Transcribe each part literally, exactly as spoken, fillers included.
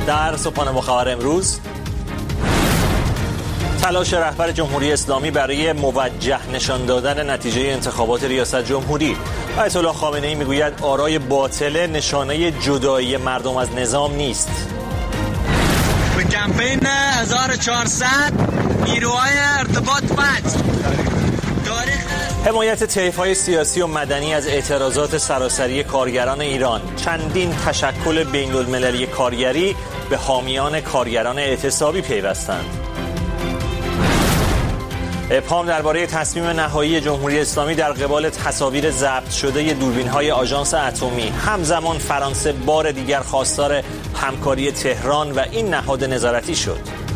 در صبحانه با خبر امروز، تلاش رهبر جمهوری اسلامی برای موجه نشان دادن نتیجه انتخابات ریاست جمهوری. آیت الله خامنه‌ای میگوید آرای باطل نشانه جدایی مردم از نظام نیست. به کمپین هزار و چهارصد نیروهای ارتباط فتح حمایت طیف‌های سیاسی و مدنی از اعتراضات سراسری کارگران ایران. چندین تشکل بین‌المللی کارگری به حامیان کارگران اعتصابی پیوستند. ابهام درباره تصمیم نهایی جمهوری اسلامی در قبال تصاویر ضبط شده دوربین‌های آژانس اتمی. همزمان فرانسه بار دیگر خواستار همکاری تهران و این نهاد نظارتی شد.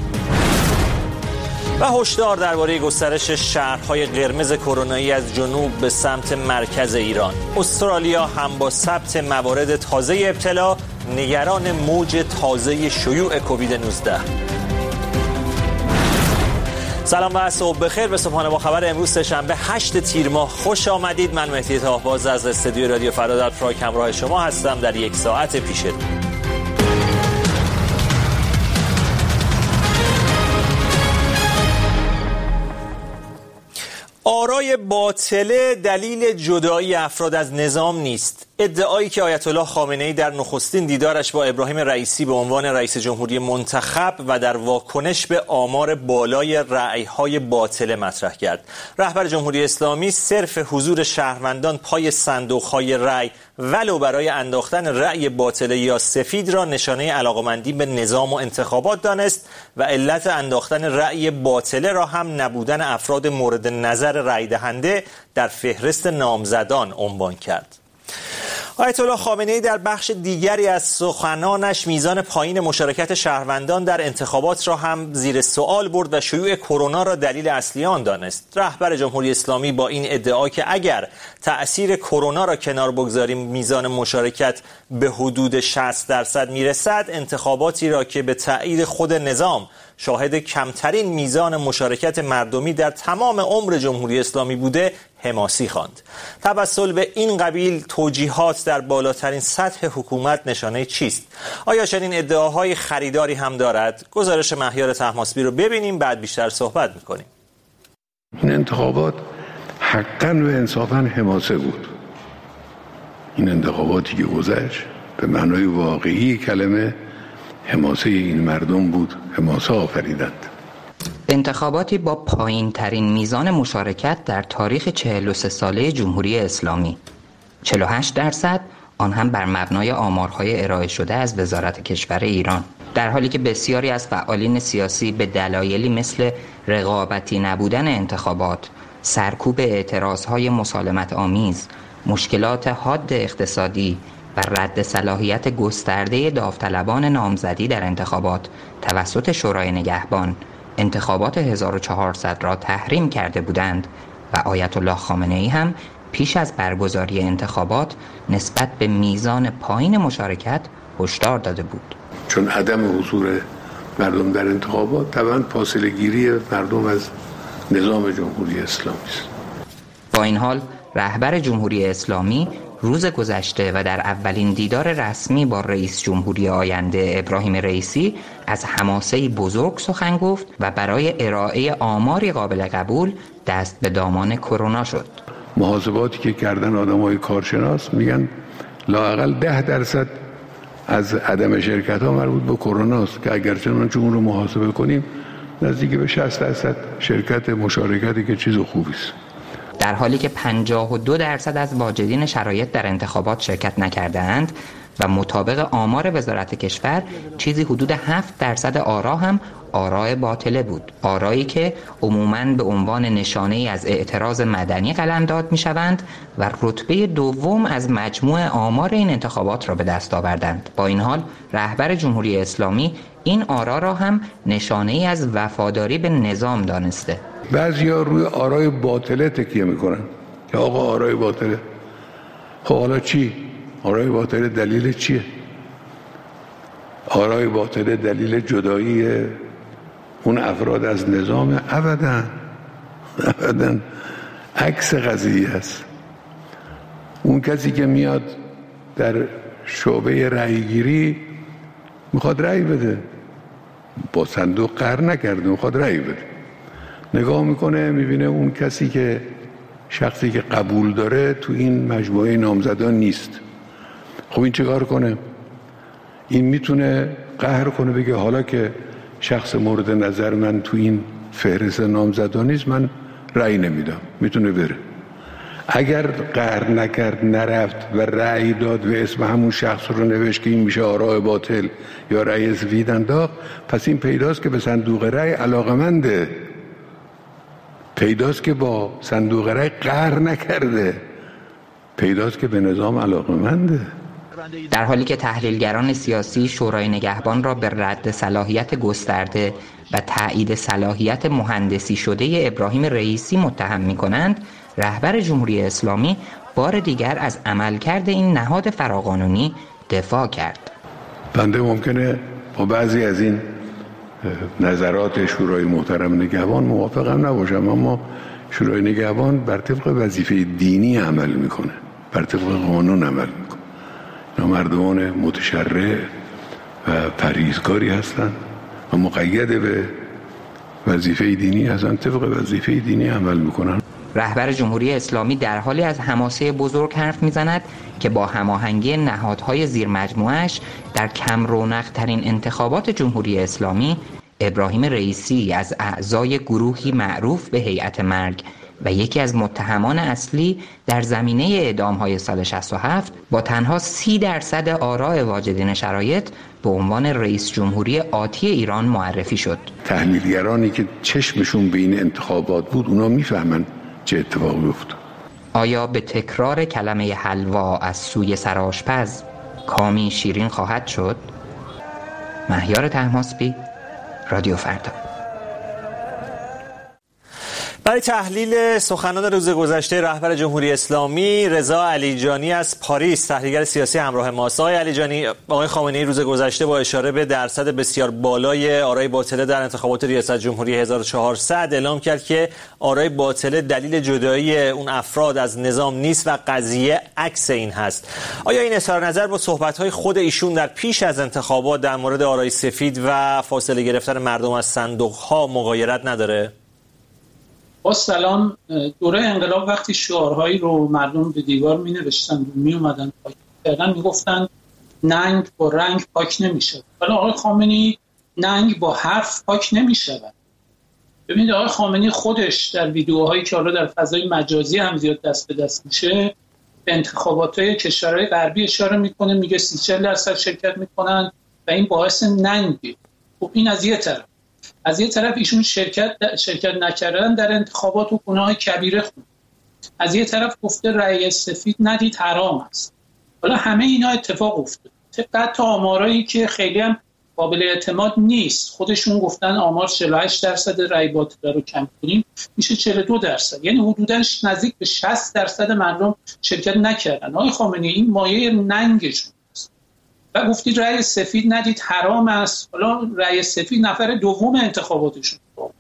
و هشدار درباره گسترش شهرهای قرمز کرونایی از جنوب به سمت مرکز ایران. استرالیا هم با ثبت موارد تازه ابتلا نگران موج تازه شیوع کووید نوزده. سلام و صبح بخیر به صبحانه با خبر امروز سه‌شنبه هشت تیر ماه خوش آمدید. من مهدی طاه‌باز از استودیوی رادیو فردا در پراگ همراه شما هستم در یک ساعت پیش رو. آرای باطله دلیل جدایی افراد از نظام نیست. ادعایی که آیت الله خامنه‌ای در نخستین دیدارش با ابراهیم رئیسی به عنوان رئیس جمهوری منتخب و در واکنش به آمار بالای رأی‌های باطله مطرح کرد. رهبر جمهوری اسلامی صرف حضور شهروندان پای صندوق‌های رأی ولو برای انداختن رأی باطله یا سفید را نشانه علاقمندی به نظام و انتخابات دانست و علت انداختن رأی باطله را هم نبودن افراد مورد نظر رأی دهنده در فهرست نامزدان عنوان کرد. آیت الله خامنه‌ای در بخش دیگری از سخنانش میزان پایین مشارکت شهروندان در انتخابات را هم زیر سوال برد و شیوع کرونا را دلیل اصلی آن دانست. رهبر جمهوری اسلامی با این ادعا که اگر تأثیر کرونا را کنار بگذاریم میزان مشارکت به حدود شصت درصد میرسد، انتخاباتی را که به تأیید خود نظام شاهد کمترین میزان مشارکت مردمی در تمام عمر جمهوری اسلامی بوده حماسی خواند. توسل به این قبیل توجیهات در بالاترین سطح حکومت نشانه چیست؟ آیا چنین ادعاهای خریداری هم دارد؟ گزارش مهیار طهماسبی رو ببینیم، بعد بیشتر صحبت میکنیم. این انتخابات حقاً و انصافاً حماسه بود. این انتخاباتی که گذشت به معنای واقعی کلمه حماسه این مردم بود، حماسه آفریدند. انتخاباتی با پایین ترین میزان مشارکت در تاریخ چهل و سه ساله جمهوری اسلامی، چهل و هشت درصد، آن هم بر مبنای آمارهای ارائه شده از وزارت کشور ایران. در حالی که بسیاری از فعالین سیاسی به دلایلی مثل رقابتی نبودن انتخابات، سرکوب اعتراضهای مسالمت آمیز، مشکلات حاد اقتصادی و رد صلاحیت گسترده داوطلبان نامزدی در انتخابات توسط شورای نگهبان انتخابات هزار و چهارصد را تحریم کرده بودند و آیت الله خامنه‌ای هم پیش از برگزاری انتخابات نسبت به میزان پایین مشارکت هشدار داده بود. چون عدم حضور مردم در انتخابات طبعاً فاصله گیری مردم از نظام جمهوری اسلامی است. با این حال رهبر جمهوری اسلامی روز گذشته و در اولین دیدار رسمی با رئیس جمهوری آینده ابراهیم رئیسی از حماسه بزرگ سخن گفت و برای ارائه آماری قابل قبول دست به دامان کرونا شد. محاسباتی که کردن آدمای کارشناس میگن لااقل ده درصد از عدم شرکت ها مربوط به کرونا است که اگر چنانچه اون رو محاسبه کنیم نزدیک به شصت درصد شرکت مشارکتی که چیز خوبی است. در حالی که پنجاه و دو درصد از واجدین شرایط در انتخابات شرکت نکردند و مطابق آمار وزارت کشور چیزی حدود هفت درصد آرا هم آراء باطله بود. آرایی که عموماً به عنوان نشانه‌ای از اعتراض مدنی قلمداد می‌شوند و رتبه دوم از مجموع آمار این انتخابات را به دست آوردند. با این حال رهبر جمهوری اسلامی این آرا را هم نشانه‌ای از وفاداری به نظام دانسته. بعضیا روی آرای باطله تکیه میکنن که آقا آرای باطله. خب حالا چی؟ آرای باطله دلیل چیه؟ آرای باطله دلیل جدایی اون افراد از نظام؟ ابداً ابداً عکس قضیه است. اون کسی که میاد در شعبه رأیگیری میخواد رأی بده، با صندوق قهر نکرده، میخواد رأی بده. نگاه میکنه میبینه اون کسی که شخصی که قبول داره تو این مجموعه نامزدان نیست. خب این چه کار کنه؟ این میتونه قهر کنه، بگه حالا که شخص مورد نظر من تو این فهرست نامزدان نیست، من رأی نمیدم. میتونه بره. اگر قهر نکرد، نرفت و رأی داد و اسم همون شخص رو نوشت که این میشه آراء باطل یا رأی سفید انداخت، پس این پیداست که به صندوق رأی علاقمنده، پیداست که با صندوق رأی قهر نکرده، پیداست که به نظام علاقمنده. در حالی که تحلیلگران سیاسی شورای نگهبان را به رد صلاحیت گسترده و تایید صلاحیت مهندسی شده ابراهیم رئیسی متهم می‌کنند، رهبر جمهوری اسلامی بار دیگر از عملکرد این نهاد فراقانونی دفاع کرد. بنده ممکنه با بعضی از این نظرات شورای محترم نگهبان موافقم نباشم، اما شورای نگهبان بر طبق وظیفه دینی عمل میکنه، بر طبق قانون عمل میکنه. اینا مردمان متشرع و پرهیزکاری هستن و مقید به وظیفه دینی هستن، طبق وظیفه دینی عمل میکنن. رهبر جمهوری اسلامی در حالی از حماسه بزرگ حرف میزند که با هماهنگی نهادهای زیر مجموعش در کم رونق ترین انتخابات جمهوری اسلامی، ابراهیم رئیسی از اعضای گروهی معروف به هیئت مرگ و یکی از متهمان اصلی در زمینه اعدام‌های سال شصت و هفت با تنها سی درصد آراء واجدین شرایط به عنوان رئیس جمهوری آتی ایران معرفی شد. تحلیلگرانی که چشمشون به این انتخابات بود، اونا میفهمن چه اتفاقی افتاد. آیا به تکرار کلمه حلوا از سوی سرآشپز کامی شیرین خواهد شد؟ مهیار طهماسبی، رادیو فردا. برای تحلیل سخنان روز گذشته رهبر جمهوری اسلامی، رضا علیجانی از پاریس، تحلیلگر سیاسی همراه ماست. آقای علیجانی، آقای خامنه‌ای روز گذشته با اشاره به درصد بسیار بالای آرای باطله در انتخابات ریاست جمهوری هزار و چهارصد اعلام کرد که آرای باطله دلیل جدایی اون افراد از نظام نیست و قضیه عکس این هست. آیا این اظهار نظر با صحبت‌های خود ایشون در پیش از انتخابات در مورد آرای سفید و فاصله گرفتن مردم از صندوق‌ها مغایرت نداره؟ با سلام. دوره انقلاب وقتی شعارهایی رو مردم به دیوار می نوشتن و می اومدن پاک کردن، می گفتن ننگ با رنگ پاک نمیشه. حالا آقای خامنه‌ای ننگ با حرف پاک نمیشه. ببینید آقای خامنه‌ای خودش در ویدیوهایی که حالا در فضای مجازی هم زیاد دست به دست میشه به انتخابات‌های کشورهای غربی اشاره میکنه، میگه سی چهل درصد شرکت میکنن و این باعث ننگه. خب این از یه طرف. از یه طرف ایشون شرکت شرکت نکردن در انتخابات و گناه کبیره خود. از یه طرف گفته رأی سفید ندید حرام است. حالا همه اینا اتفاق افتاد. طبق آمارایی که خیلی هم قابل اعتماد نیست، خودشون گفتن آمار چهل و هشت درصد رأی باطل رو کم کنیم میشه چهل و دو درصد، یعنی حدوداً نزدیک به شصت درصد مردم شرکت نکردن. آقای خامنه‌ای این مایه ننگشون است و گفتید رأی سفید ندید حرام است. حالا رأی سفید نفر دوم انتخاباتشون.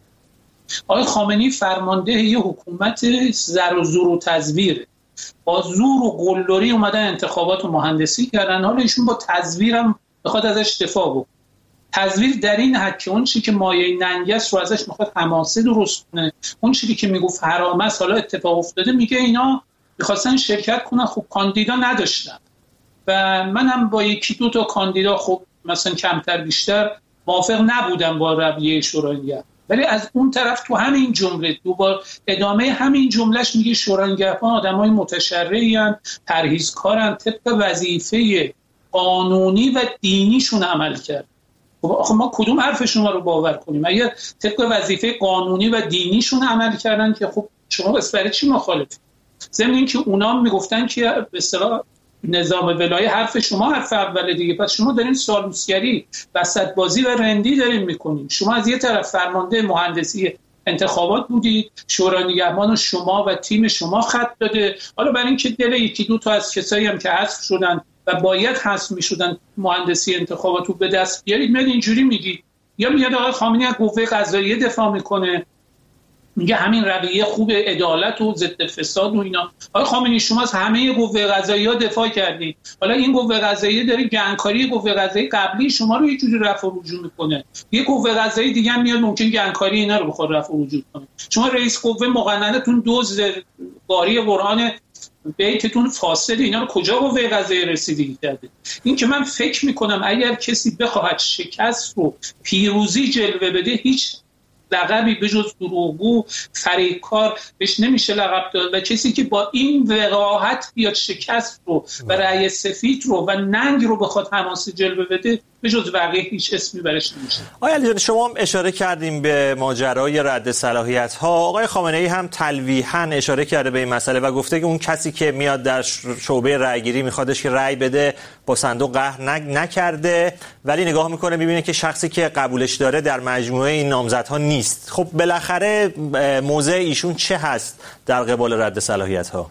آقای خامنه‌ای فرمانده یه حکومت زر و زور و تزویره، با زور و قلدری اومدن انتخابات و مهندسی کردن. حالا ایشون با تزویرم بخواد ازش دفاع بکنه. تزویر در این حد که اون چیزی که مایه ننگ است رو ازش میخواد حماسه درست کنه، اون چیزی که میگفت حرام است حالا اتفاق افتاده، میگه اینا میخواستن شرکت کنن، خب کاندیدا نداشتن و من هم با یکی دو تا کاندیدا خب مثلا کمتر بیشتر موافق نبودم با رویه شورای نگهبان. ولی از اون طرف تو همین جمله دوباره ادامه همین جملهش میگه شورای نگهبان آدمای متشرعی ان، پرهیزکارن، طبق وظیفه قانونی و دینیشون عمل کرد. خب آخه ما کدوم حرف شما رو باور کنیم؟ اگه طبق وظیفه قانونی و دینیشون عمل کردن که خب شما بس برای چی مخالفید؟ ضمن اینکه اونا میگفتن که به اصطلاح نظام ولایه حرف شما حرف اوله دیگه، پس شما دارین سالوسگری، وسط بازی و رندی دارین میکنین. شما از یه طرف فرمانده مهندسی انتخابات بودید، شورای نگهبان و شما و تیم شما خط داده، حالا برای اینکه دل یکی دو تا از کسایی هم که حذف شدن و باید حذف میشدن مهندسی انتخابات رو به دست بیارید، من اینجوری میگید. یا میاد آقای خامنه‌ای از قوه قضاییه دفاع میکنه، میگه همین رویه خوب عدالت و ضد فساد و اینا. آقای خامنه‌ای شما از همه قوه قضاییه دفاع کردید، حالا این قوه قضاییه داره گنگکاری قوه قضاییه قبلی شما رو یه جوری رفع و رجوع میکنه، یه قوه قضاییه دیگه هم میاد ممکن گنگکاری اینا رو بخواد رفع و رجوع کنه. شما رئیس قوه مقننه‌تون دوز باری قرآن بیتتون فاسد، اینا رو کجا قوه قضاییه رسیدگی کرده؟ این که من فکر میکنم اگر کسی بخواهد شکست رو پیروزی جلوه بده، هیچ لقبی به جز دروغگو، فریبکار بهش نمیشه لقب داد و کسی که با این وقاحت بیاد شکست رو و رأی سفید رو و ننگ رو بخواد حماسه جلوه بده، به جز واقعی هیچ اسمی برش نمیشه. آقای علیجانی شما هم اشاره کردیم به ماجرای رد صلاحیت ها. آقای خامنه‌ای هم تلویحاً اشاره کرده به این مسئله و گفته که اون کسی که میاد در شعبه رأیگیری میخوادش که رأی بده با صندوق قهر نکرده، ولی نگاه میکنه میبینه که شخصی که قبولش داره در مجموعه این نامزدها نیست. خب بالاخره موضع ایشون چه هست در قبال رد صلاحیت ها؟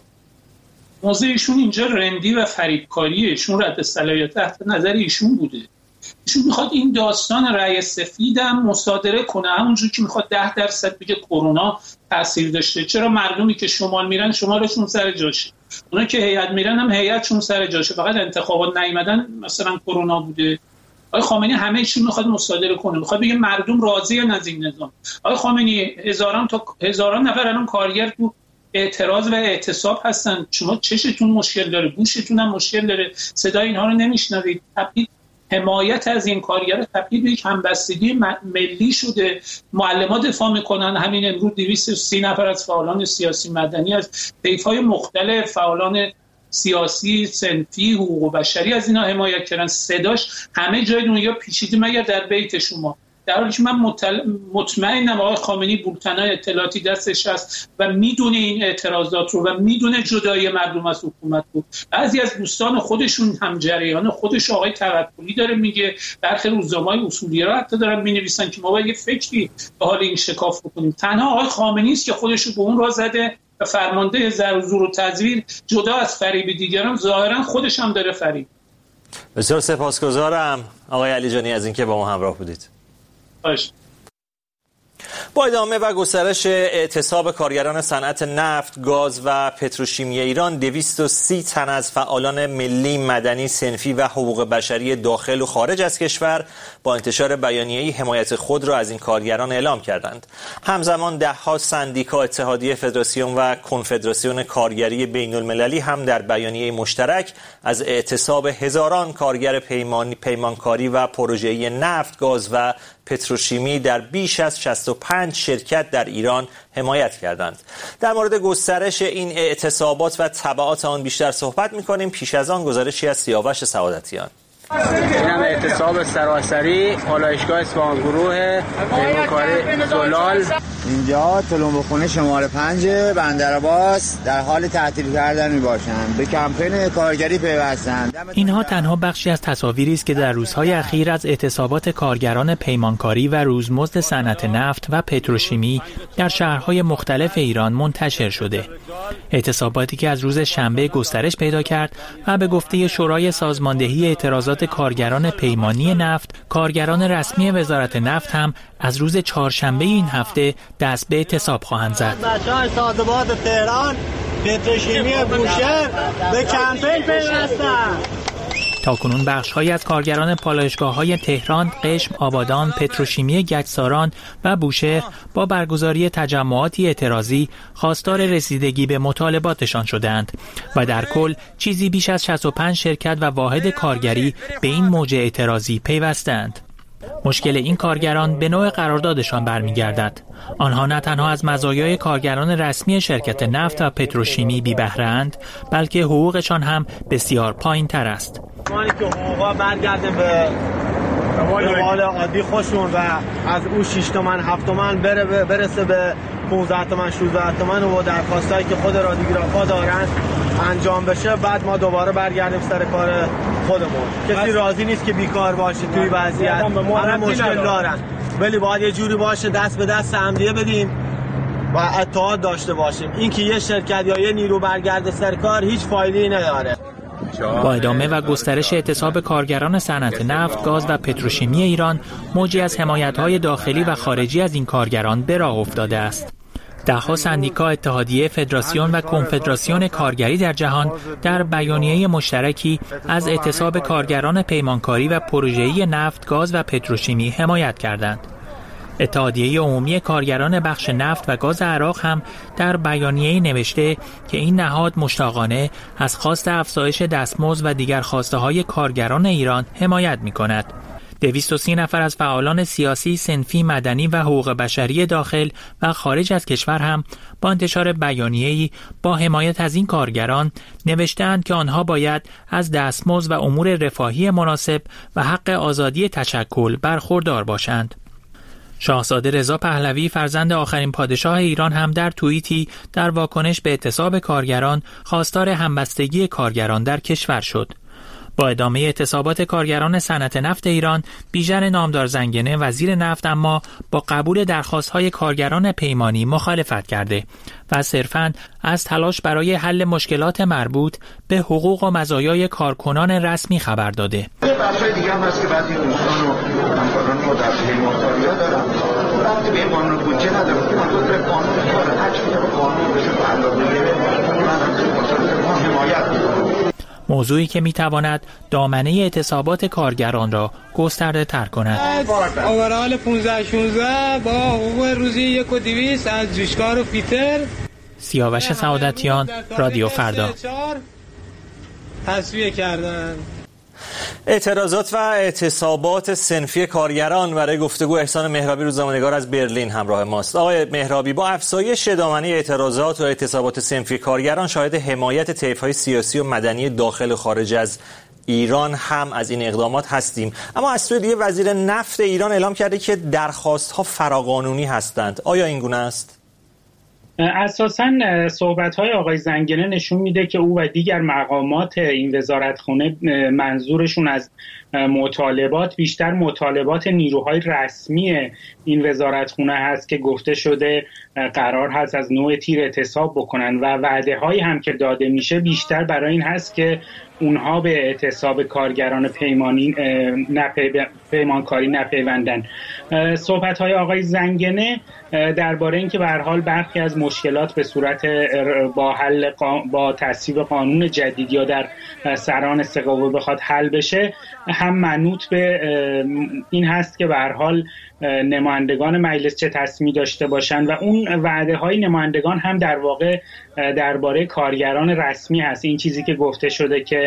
موضع ایشون اینجا رندی و فریبکاریه. ایشون رد صلاحیت تحت نظر ایشون بوده. ایشون میخواد این داستان رأی سفید هم مصادره کنه، همونجور که میخواد ده درصد بگه کرونا تاثیر داشته. چرا مردمی که شمال میرن شمالشون سر جاشه، اونا که هیئت میرن هم هیئتشون سر جاشه، فقط انتخابات نیومدن مثلا کرونا بوده. آقای خامنه‌ای همه چی میخواد مصادره کنه، میخواد بگه مردم راضی از این نظام. آقای خامنه‌ای هزاران تا هزاران نفر الان کارگر تو اعتراض و اعتصاب هستن، شما چشتون مشکل داره، گوشتون هم مشکل داره، صدای اینها رو نمیشنوید. تبدیل حمایت از این کارگر تبدیل به یک همبستگی ملی شده. معلم‌ها دفاع میکنن، همین امروز دویست و سی نفر از فعالان سیاسی مدنی از طیف‌های مختلف، فعالان سیاسی، صنفی، حقوق بشری از اینا حمایت کردن. صداش همه جای دنیا پیچیده مگر در بیت شما. در حالی که من مطمئنم آقای خامنه‌ای بولتنای اطلاعاتی دستش هست و میدونه این اعتراضات رو و میدونه جدایی مردم از حکومت رو. بعضی از دوستان خودشون هم جریان خودش آقای توکلی داره میگه، برخی روزنامه‌های اصولی‌گرا حتی دارن مینویسن که ما باید یه فکری به حال این شکاف بکنیم. تنها آقای خامنه‌ای است که خودش رو به اون راه زده و فرمانده زر و زور و تزویر، جدا از فریب دیگران ظاهرا خودش هم داره فریب. بسیار سپاسگزارم آقای علیجانی از اینکه با ما همراه بودید. باش. با ادامه و گسترش اعتصاب کارگران صنعت نفت، گاز و پتروشیمی ایران، دویست و سی تن از فعالان ملی، مدنی، صنفی و حقوق بشری داخل و خارج از کشور با انتشار بیانیه‌ای حمایت خود را از این کارگران اعلام کردند. همزمان ده‌ها سندیکا، اتحادیه، فدراسیون و کنفدراسیون کارگری بین‌المللی هم در بیانیه مشترک از اعتصاب هزاران کارگر پیمان، پیمانکاری و پروژه‌ای نفت، گاز و پتروشیمی در بیش از شصت و پنج شرکت در ایران حمایت کردند. در مورد گسترش این اعتصابات و تبعات آن بیشتر صحبت می‌کنیم. پیش از آن گزارشی از سیاوش سعادتیان. اینم اعتصاب سراسری پالایشگاه اصفهان گروه پیمانکاری زلال. اینجا تلمبه‌خونه شماره پنج بندرعباس در حال تعطیل کردن میباشند، به کمپین کارگری پیوستند. اینها تنها بخشی از تصاویری است که در روزهای اخیر از اعتصابات کارگران پیمانکاری و روزمزد صنعت نفت و پتروشیمی در شهرهای مختلف ایران منتشر شده. اعتصاباتی که از روز شنبه گسترش پیدا کرد و به گفته شورای سازماندهی اعتراضات کارگران پیمانی نفت، کارگران رسمی وزارت نفت هم از روز چهارشنبه این هفته دست به اعتصاب خواهند زد. بچه‌های صادبات تهران، پتروشیمی بوشهر به کمپین پیوستند. تاکنون بخش‌هایی از کارگران پالایشگاه‌های تهران، قشم، آبادان، پتروشیمی گچساران و بوشهر با برگزاری تجمعاتی اعتراضی خواستار رسیدگی به مطالباتشان شدند و در کل چیزی بیش از شصت و پنج شرکت و واحد کارگری به این موج اعتراضی پیوستند. مشکل این کارگران به نوع قراردادشان برمیگردد. آنها نه تنها از مزایای کارگران رسمی شرکت نفت و پتروشیمی بی بهره‌اند، بلکه حقوقشان هم بسیار پایین تر است. مانی که حقوقا برگرده به حال عادی خوشون و از او شش تومن هفت تومن بره برسه به پانزده تومن شانزده تومن و درخواستایی که خود رادیوگرافا دارن انجام بشه، بعد ما دوباره برگردیم سر کار خودمون. کسی راضی نیست که بیکار باشه توی وضعیت، همه مشکل دارن، ولی باید یه جوری باشه دست به دست همدیگه بدیم و اتحاد داشته باشیم. این که یه شرکت یا یه نیرو برگرده سر کار هیچ فایده‌ای نداره. با ادامه و گسترش اعتصاب کارگران صنعت نفت، گاز و پتروشیمی ایران، موجی از حمایت‌های داخلی و خارجی از این کارگران به راه افتاده است. ده‌ها سندیکا، اتحادیه، فدراسیون و کنفدراسیون کارگری در جهان در بیانیه مشترکی از اعتصاب کارگران پیمانکاری و پروژه‌ای نفت، گاز و پتروشیمی حمایت کردند. اتحادیه عمومی کارگران بخش نفت و گاز عراق هم در بیانیه نوشته که این نهاد مشتاقانه از خواست افزایش دستمزد و دیگر خواسته‌های کارگران ایران حمایت می‌کند. دویست و سی نفر از فعالان سیاسی، صنفی، مدنی و حقوق بشری داخل و خارج از کشور هم با انتشار بیانیه‌ای با حمایت از این کارگران نوشتند که آنها باید از دستمزد و امور رفاهی مناسب و حق آزادی تشکل برخوردار باشند. شاهزاده رضا پهلوی، فرزند آخرین پادشاه ایران، هم در توییتی در واکنش به اعتصاب کارگران خواستار همبستگی کارگران در کشور شد. با ادامه اعتصابات کارگران صنعت نفت ایران، بیژن نامدار زنگنه وزیر نفت اما با قبول درخواست‌های کارگران پیمانی مخالفت کرده و صرفاً از تلاش برای حل مشکلات مربوط به حقوق و مزایای کارکنان رسمی خبر داده. یه بحث‌های دیگه هم هست که بعضی دوستان و همکاران ما در پیمانکاری‌ها دارن. رابطه به قانون بودجه نداره که من گفتم قانون کار هر چیزی که قانون بشه علاوه بگیره من هم حمایت می‌کنم. موضوعی که میتواند دامنه اعتصابات کارگران را گسترده تر کند. اوورال پانزده شانزده با حقوق روزی یک و دویست از جوشکار و فیتر. سیاوش سعادتیان، رادیو فردا. تصویه کردن. اعتراضات و اعتصابات صنفی کارگران برای گفتگو احسان مهرابی، روزنامه‌نگار از برلین همراه ماست. آقای مهرابی، با افزایش دامنه اعتراضات و اعتصابات صنفی کارگران شاهد حمایت طیف‌های سیاسی و مدنی داخل و خارج از ایران هم از این اقدامات هستیم، اما از سوی دیگه وزیر نفت ایران اعلام کرده که درخواست‌ها فراقانونی هستند. آیا این گونه است؟ اساساً صحبت‌های آقای زنگنه نشون میده که او و دیگر مقامات این وزارتخانه منظورشون از مطالبات بیشتر مطالبات نیروهای رسمی این وزارتخانه هست که گفته شده قرار هست از نوع تیر اعتصاب بکنن و وعده‌هایی هم که داده میشه بیشتر برای این هست که اونها به اعتصاب کارگران پیمانی نپی... پیمانکاری نپیوندن. صحبت‌های آقای زنگنه درباره اینکه به هر حال برخی از مشکلات به صورت با حل قا... با تصویب قانون جدید یا در سران سقوه بخواد حل بشه هم منوط به این هست که به هر حال نمایندگان مجلس چه تصمیمی داشته باشند و اون وعده های نمایندگان هم در واقع درباره کارگران رسمی هست. این چیزی که گفته شده که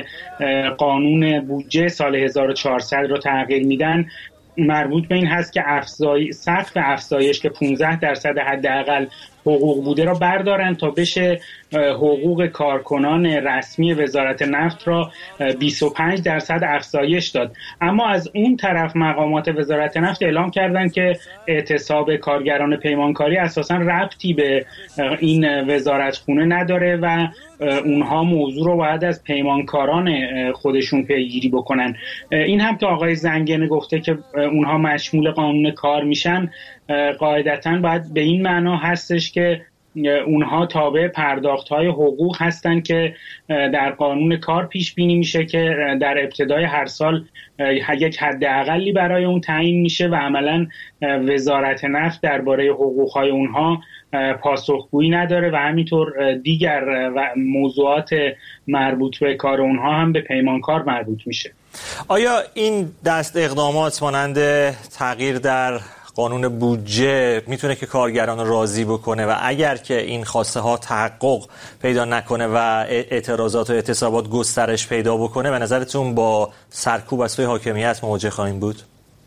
قانون بودجه سال هزار و چهارصد رو تغییر میدن مربوط به این هست که افزای سقف افزایش که پانزده درصد حداقل حقوق بوده را بردارن تا بشه حقوق کارکنان رسمی وزارت نفت را بیست و پنج درصد افزایش داد. اما از اون طرف مقامات وزارت نفت اعلام کردن که اعتصاب کارگران پیمانکاری اساساً ربطی به این وزارتخونه نداره و اونها موضوع رو باید از پیمانکاران خودشون پیگیری بکنن. این هم که آقای زنگنه گفته که اونها مشمول قانون کار میشن، قاعدتاً باید به این معنا هستش که اونها تابع پرداخت‌های حقوق هستن که در قانون کار پیش بینی میشه که در ابتدای هر سال یک حداقلی برای اون تعیین میشه و عملاً وزارت نفت درباره حقوق‌های اونها پاسخگویی نداره و همینطور دیگر موضوعات مربوط به کار اونها هم به پیمانکار مربوط میشه. آیا این دست اقدامات مانند تغییر در قانون بودجه میتونه که کارگران رو راضی بکنه و اگر که این خواسته ها تحقق پیدا نکنه و اعتراضات و اعتصابات گسترش پیدا بکنه، به نظرتون با سرکوب از سوی حاکمیت مواجه خواهیم بود؟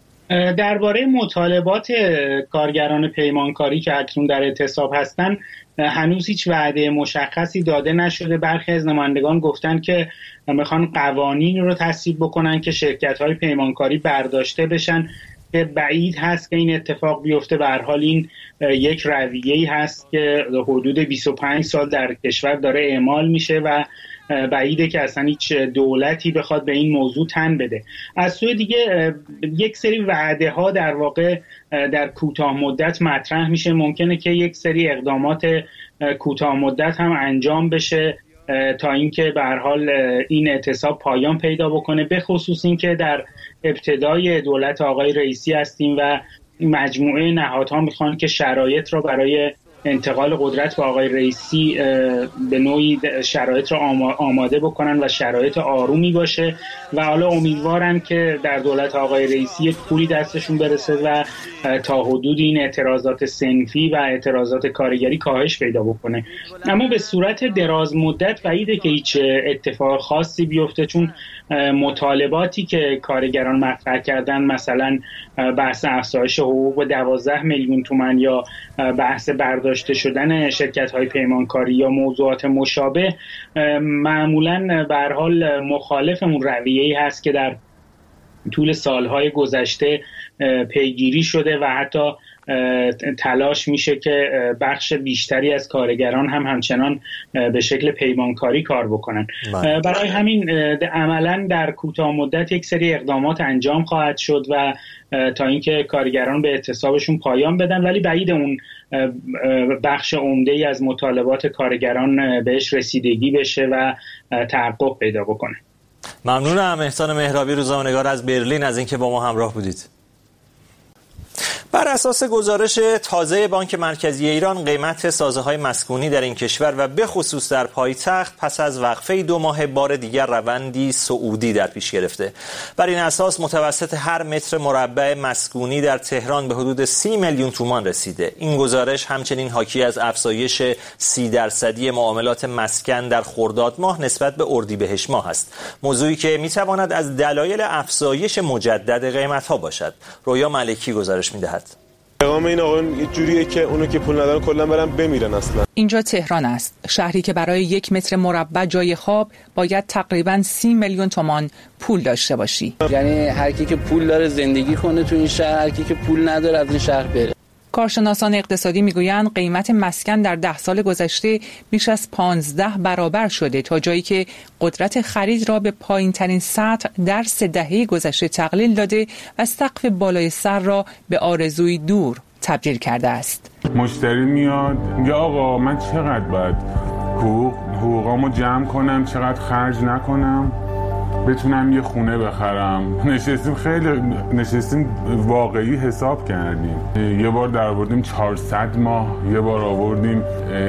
درباره مطالبات کارگران پیمانکاری که اکنون در اعتصاب هستن هنوز هیچ وعده مشخصی داده نشده. برخی از نمایندگان گفتن که میخوان قوانین رو تصویب بکنن که شرکت‌های پیمانکاری برداشته بشن که بعید هست که این اتفاق بیفته. به هر حال این یک رویه‌ای هست که حدود بیست و پنج سال در کشور داره اعمال میشه و بعیده که اصلا هیچ دولتی بخواد به این موضوع تن بده. از سوی دیگه یک سری وعده ها در واقع در کوتاه مدت مطرح میشه. ممکنه که یک سری اقدامات کوتاه مدت هم انجام بشه تا اینکه به هر حال این اعتصاب پایان پیدا بکنه، به خصوص اینکه در ابتدای دولت آقای رئیسی هستیم و مجموعه نهادها میخوان که شرایط را برای انتقال قدرت به آقای رئیسی به نوعی شرایط را آماده بکنن و شرایط آرومی باشه و حالا امیدوارم که در دولت آقای رئیسی یک پولی دستشون برسه و تا حدودی این اعتراضات صنفی و اعتراضات کارگری کاهش پیدا بکنه. اما به صورت دراز مدت بعیده که هیچ اتفاق خاصی بیفته، چون مطالباتی که کارگران مطرح کردن، مثلا بحث افزایش حقوق به دوازده میلیون تومان یا بحث برداشته شدن شرکت‌های پیمانکاری یا موضوعات مشابه، معمولاً به هر حال مخالف اون رویه‌ای هست که در طول سالهای گذشته پیگیری شده و حتی تلاش میشه که بخش بیشتری از کارگران هم همچنان به شکل پیمانکاری کار بکنن. من. برای همین عملاً در کوتاه مدت یک سری اقدامات انجام خواهد شد و تا اینکه کارگران به اعتصابشون پایان بدن، ولی بعید اون بخش عمده‌ای از مطالبات کارگران بهش رسیدگی بشه و تحقق پیدا بکنه. ممنونم. احسان مهرابی، روزنامه‌نگار از برلین، از اینکه با ما همراه بودید. بر اساس گزارش تازه بانک مرکزی ایران، قیمت سازه‌های مسکونی در این کشور و به خصوص در پایتخت پس از وقفه دو ماه بار دیگر روندی صعودی در پیش گرفته. بر این اساس متوسط هر متر مربع مسکونی در تهران به حدود سی میلیون تومان رسیده. این گزارش همچنین حاکی از افزایش سی درصدی معاملات مسکن در خرداد ماه نسبت به اردیبهشت ماه است. موضوعی که میتواند از دلایل افزایش مجدد قیمت‌ها باشد. رویا ملکی گزارش می‌دهد. پیغام این آقایون یه جوریه که اونو که پول ندارن کلا برن بمیرن. اصلا اینجا تهران است، شهری که برای یک متر مربع جای خواب باید تقریباً سی میلیون تومان پول داشته باشی. یعنی هر کی که پول داره زندگی کنه تو این شهر، هر کی که پول نداره از این شهر بره. کارشناسان اقتصادی میگویند قیمت مسکن در ده سال گذشته بیش از پانزده برابر شده، تا جایی که قدرت خرید را به پایین ترین سطح در سه دهه گذشته تقلیل داده و سقف بالای سر را به آرزوی دور تبدیل کرده است. مشتری میاد میگه آقا من چقدر باید حقوق حقوقامو جمع کنم، چقدر خرج نکنم بتونم یه خونه بخرم. نشستیم خیلی نشستیم واقعی حساب کردیم. یه بار در آوردیم چهارصد ماه، یه بار آوردیم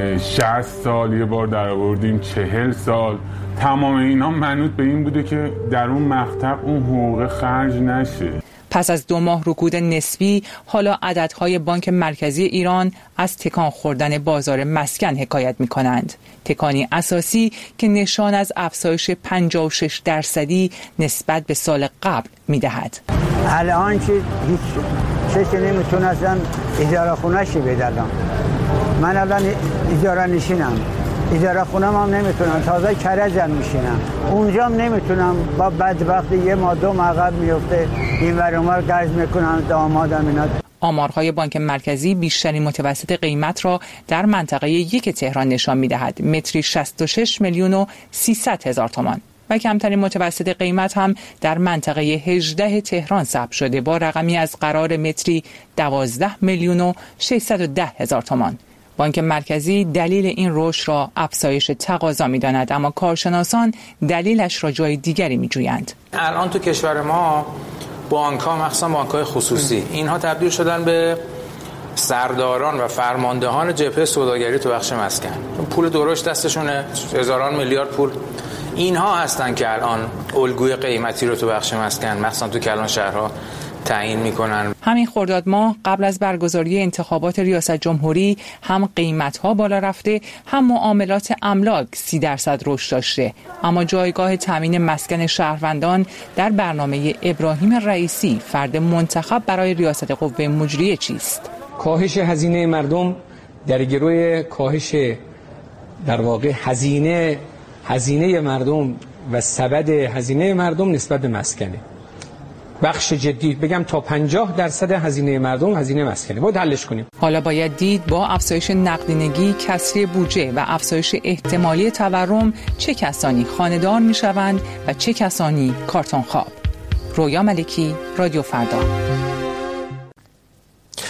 شصت سال، یه بار در آوردیم چهل سال. تمام اینا منوط به این بوده که در اون مقطع اون حقوق خرج نشه. پس از دو ماه رکود نسبی، حالا عددهای بانک مرکزی ایران از تکان خوردن بازار مسکن حکایت می کنند. تکانی اساسی که نشان از افزایش پنجاه و شش درصدی نسبت به سال قبل می دهد. الان که هیچ کسی نمیتونه اصلا اجاره خونه‌شی بدلم. من الان اجاره نشینم، اجاره خونم هم نمیتونم، تازه کرجم میشینم، اونجام نمیتونم، با بدبختی یه ما دو عقب میفته، این ور اون ور قرض میکنم، دامادم اینا. آمارهای بانک مرکزی بیشترین متوسط قیمت را در منطقه یک تهران نشان میدهد، متری شصت و شش میلیون و سیصد هزار تومان، و کمترین متوسط قیمت هم در منطقه هجده تهران ثبت شده با رقمی از قرار متری دوازده میلیون و ششصد و ده هزار تومان. بانک مرکزی دلیل این رشد را افزایش تقاضا می‌داند، اما کارشناسان دلیلش را جای دیگری می‌جویند. الان تو کشور ما بانک‌ها، مخصوصا بانک‌های خصوصی، اینها تبدیل شدن به سرداران و فرماندهان جبهه سوداگری تو بخش مسکن. پول درشت دستشونه، هزاران میلیارد پول. اینها هستن که الان الگوی قیمتی رو تو بخش مسکن، مخصوصا تو کلان شهرها تعیین میکنن. همین خرداد ماه قبل از برگزاری انتخابات ریاست جمهوری هم قیمت‌ها بالا رفته، هم معاملات املاک سی درصد رشد داشته، اما جایگاه تامین مسکن شهروندان در برنامه ابراهیم رئیسی، فرد منتخب برای ریاست قوه مجریه، چیست؟ کاهش هزینه مردم در گروه کاهش در واقع هزینه هزینه مردم و سبد هزینه مردم نسبت به مسکنه. بخش جدی بگم تا پنجاه درصد هزینه مردم هزینه مسکنه. باید حلش کنیم. حالا باید دید با افزایش نقدینگی، کسری بودجه و افزایش احتمالی تورم چه کسانی خانه‌دار میشوند و چه کسانی کارتون خواب. رویا ملکی، رادیو فردا.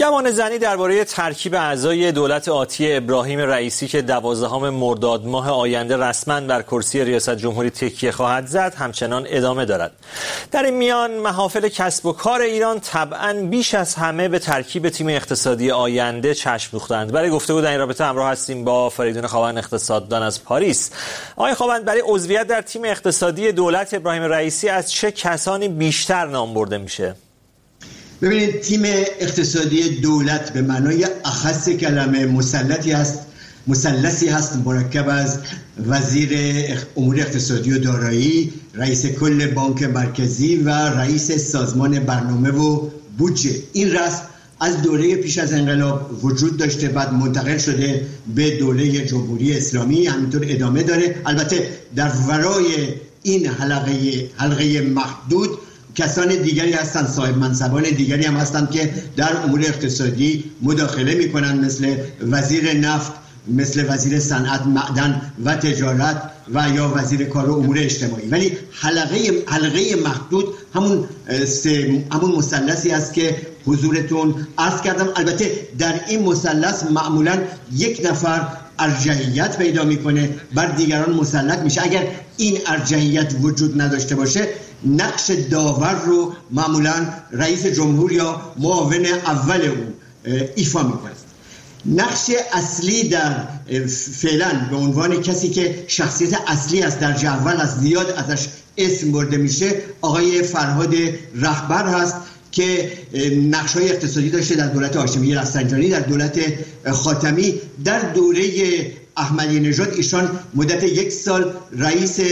زمان زنی درباره ترکیب اعضای دولت آتی ابراهیم رئیسی که دوازدهم مرداد ماه آینده رسما بر کرسی ریاست جمهوری تکیه خواهد زد همچنان ادامه دارد. در این میان محافل کسب و کار ایران طبعاً بیش از همه به ترکیب تیم اقتصادی آینده چشم دوختند. برای گفتگو در این رابطه همراه هستیم با فریدون خاوند، اقتصاددان از پاریس. آقای خاوند، برای عضویت در تیم اقتصادی دولت ابراهیم رئیسی از چه کسانی بیشتر نام برده میشه؟ ببینید، تیم اقتصادی دولت به معنای اخص کلمه مسلطی هست مثلثی هست مرکب از وزیر امور اقتصادی و دارایی، رئیس کل بانک مرکزی و رئیس سازمان برنامه و بودجه. این رسم از دوره پیش از انقلاب وجود داشته، بعد منتقل شده به دوره جمهوری اسلامی، همینطور ادامه داره. البته در ورای این حلقه حلقه محدود کسان دیگری هستند، صاحب منصبان دیگری هم هستند که در امور اقتصادی مداخله میکنند، مثل وزیر نفت، مثل وزیر صنعت، معدن و تجارت و یا وزیر کار و امور اجتماعی. ولی حلقه حلقه محدود همون همون مثلثی است که حضورتون عرض کردم. البته در این مثلث معمولا یک نفر ارجحیت پیدا میکنه، بر دیگران مسلط میشه. اگر این ارجحیت وجود نداشته باشه، نقش داور رو معمولا رئیس جمهور یا معاون اول او ایفا میکنه. نقش اصلی در فعلا به عنوان کسی که شخصیت اصلی است، در اول از زیاد ازش اسم برده میشه، آقای فرهاد رهبر هست که نقش‌های اقتصادی داشته در دولت هاشمی رفسنجانی، در دولت خاتمی. در دوره احمدی نژاد ایشان مدت یک سال رئیس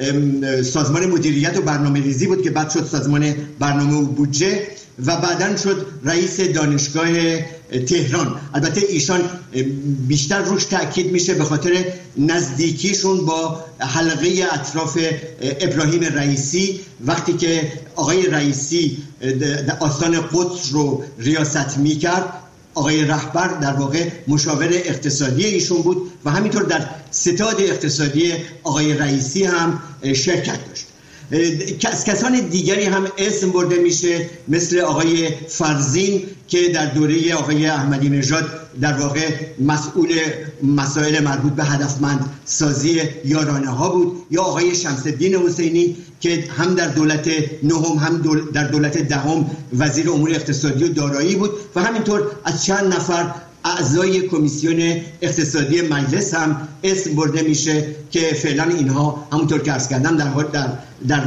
سازمان مدیریت و برنامه‌ریزی بود که بعد شد سازمان برنامه و بودجه و بعداً شد رئیس دانشگاه تهران. البته ایشان بیشتر روش تأکید میشه به خاطر نزدیکیشون با حلقه اطراف ابراهیم رئیسی. وقتی که آقای رئیسی آستان قدس رو ریاست میکرد، آقای رهبر در واقع مشاور اقتصادی ایشون بود و همینطور در ستاد اقتصادی آقای رئیسی هم شرکت داشت. از کسان دیگری هم اسم برده میشه، مثل آقای فرزین که در دوره آقای احمدی نژاد در واقع مسئول مسائل مربوط به هدفمند سازی یارانه ها بود، یا آقای شمس‌الدین حسینی که هم در دولت نهم هم دول در دولت دهم وزیر امور اقتصادی و دارایی بود و همینطور از چند نفر اعضای کمیسیون اقتصادی مجلس هم اسم برده میشه که فعلا اینها همونطور که عرض کردم در در در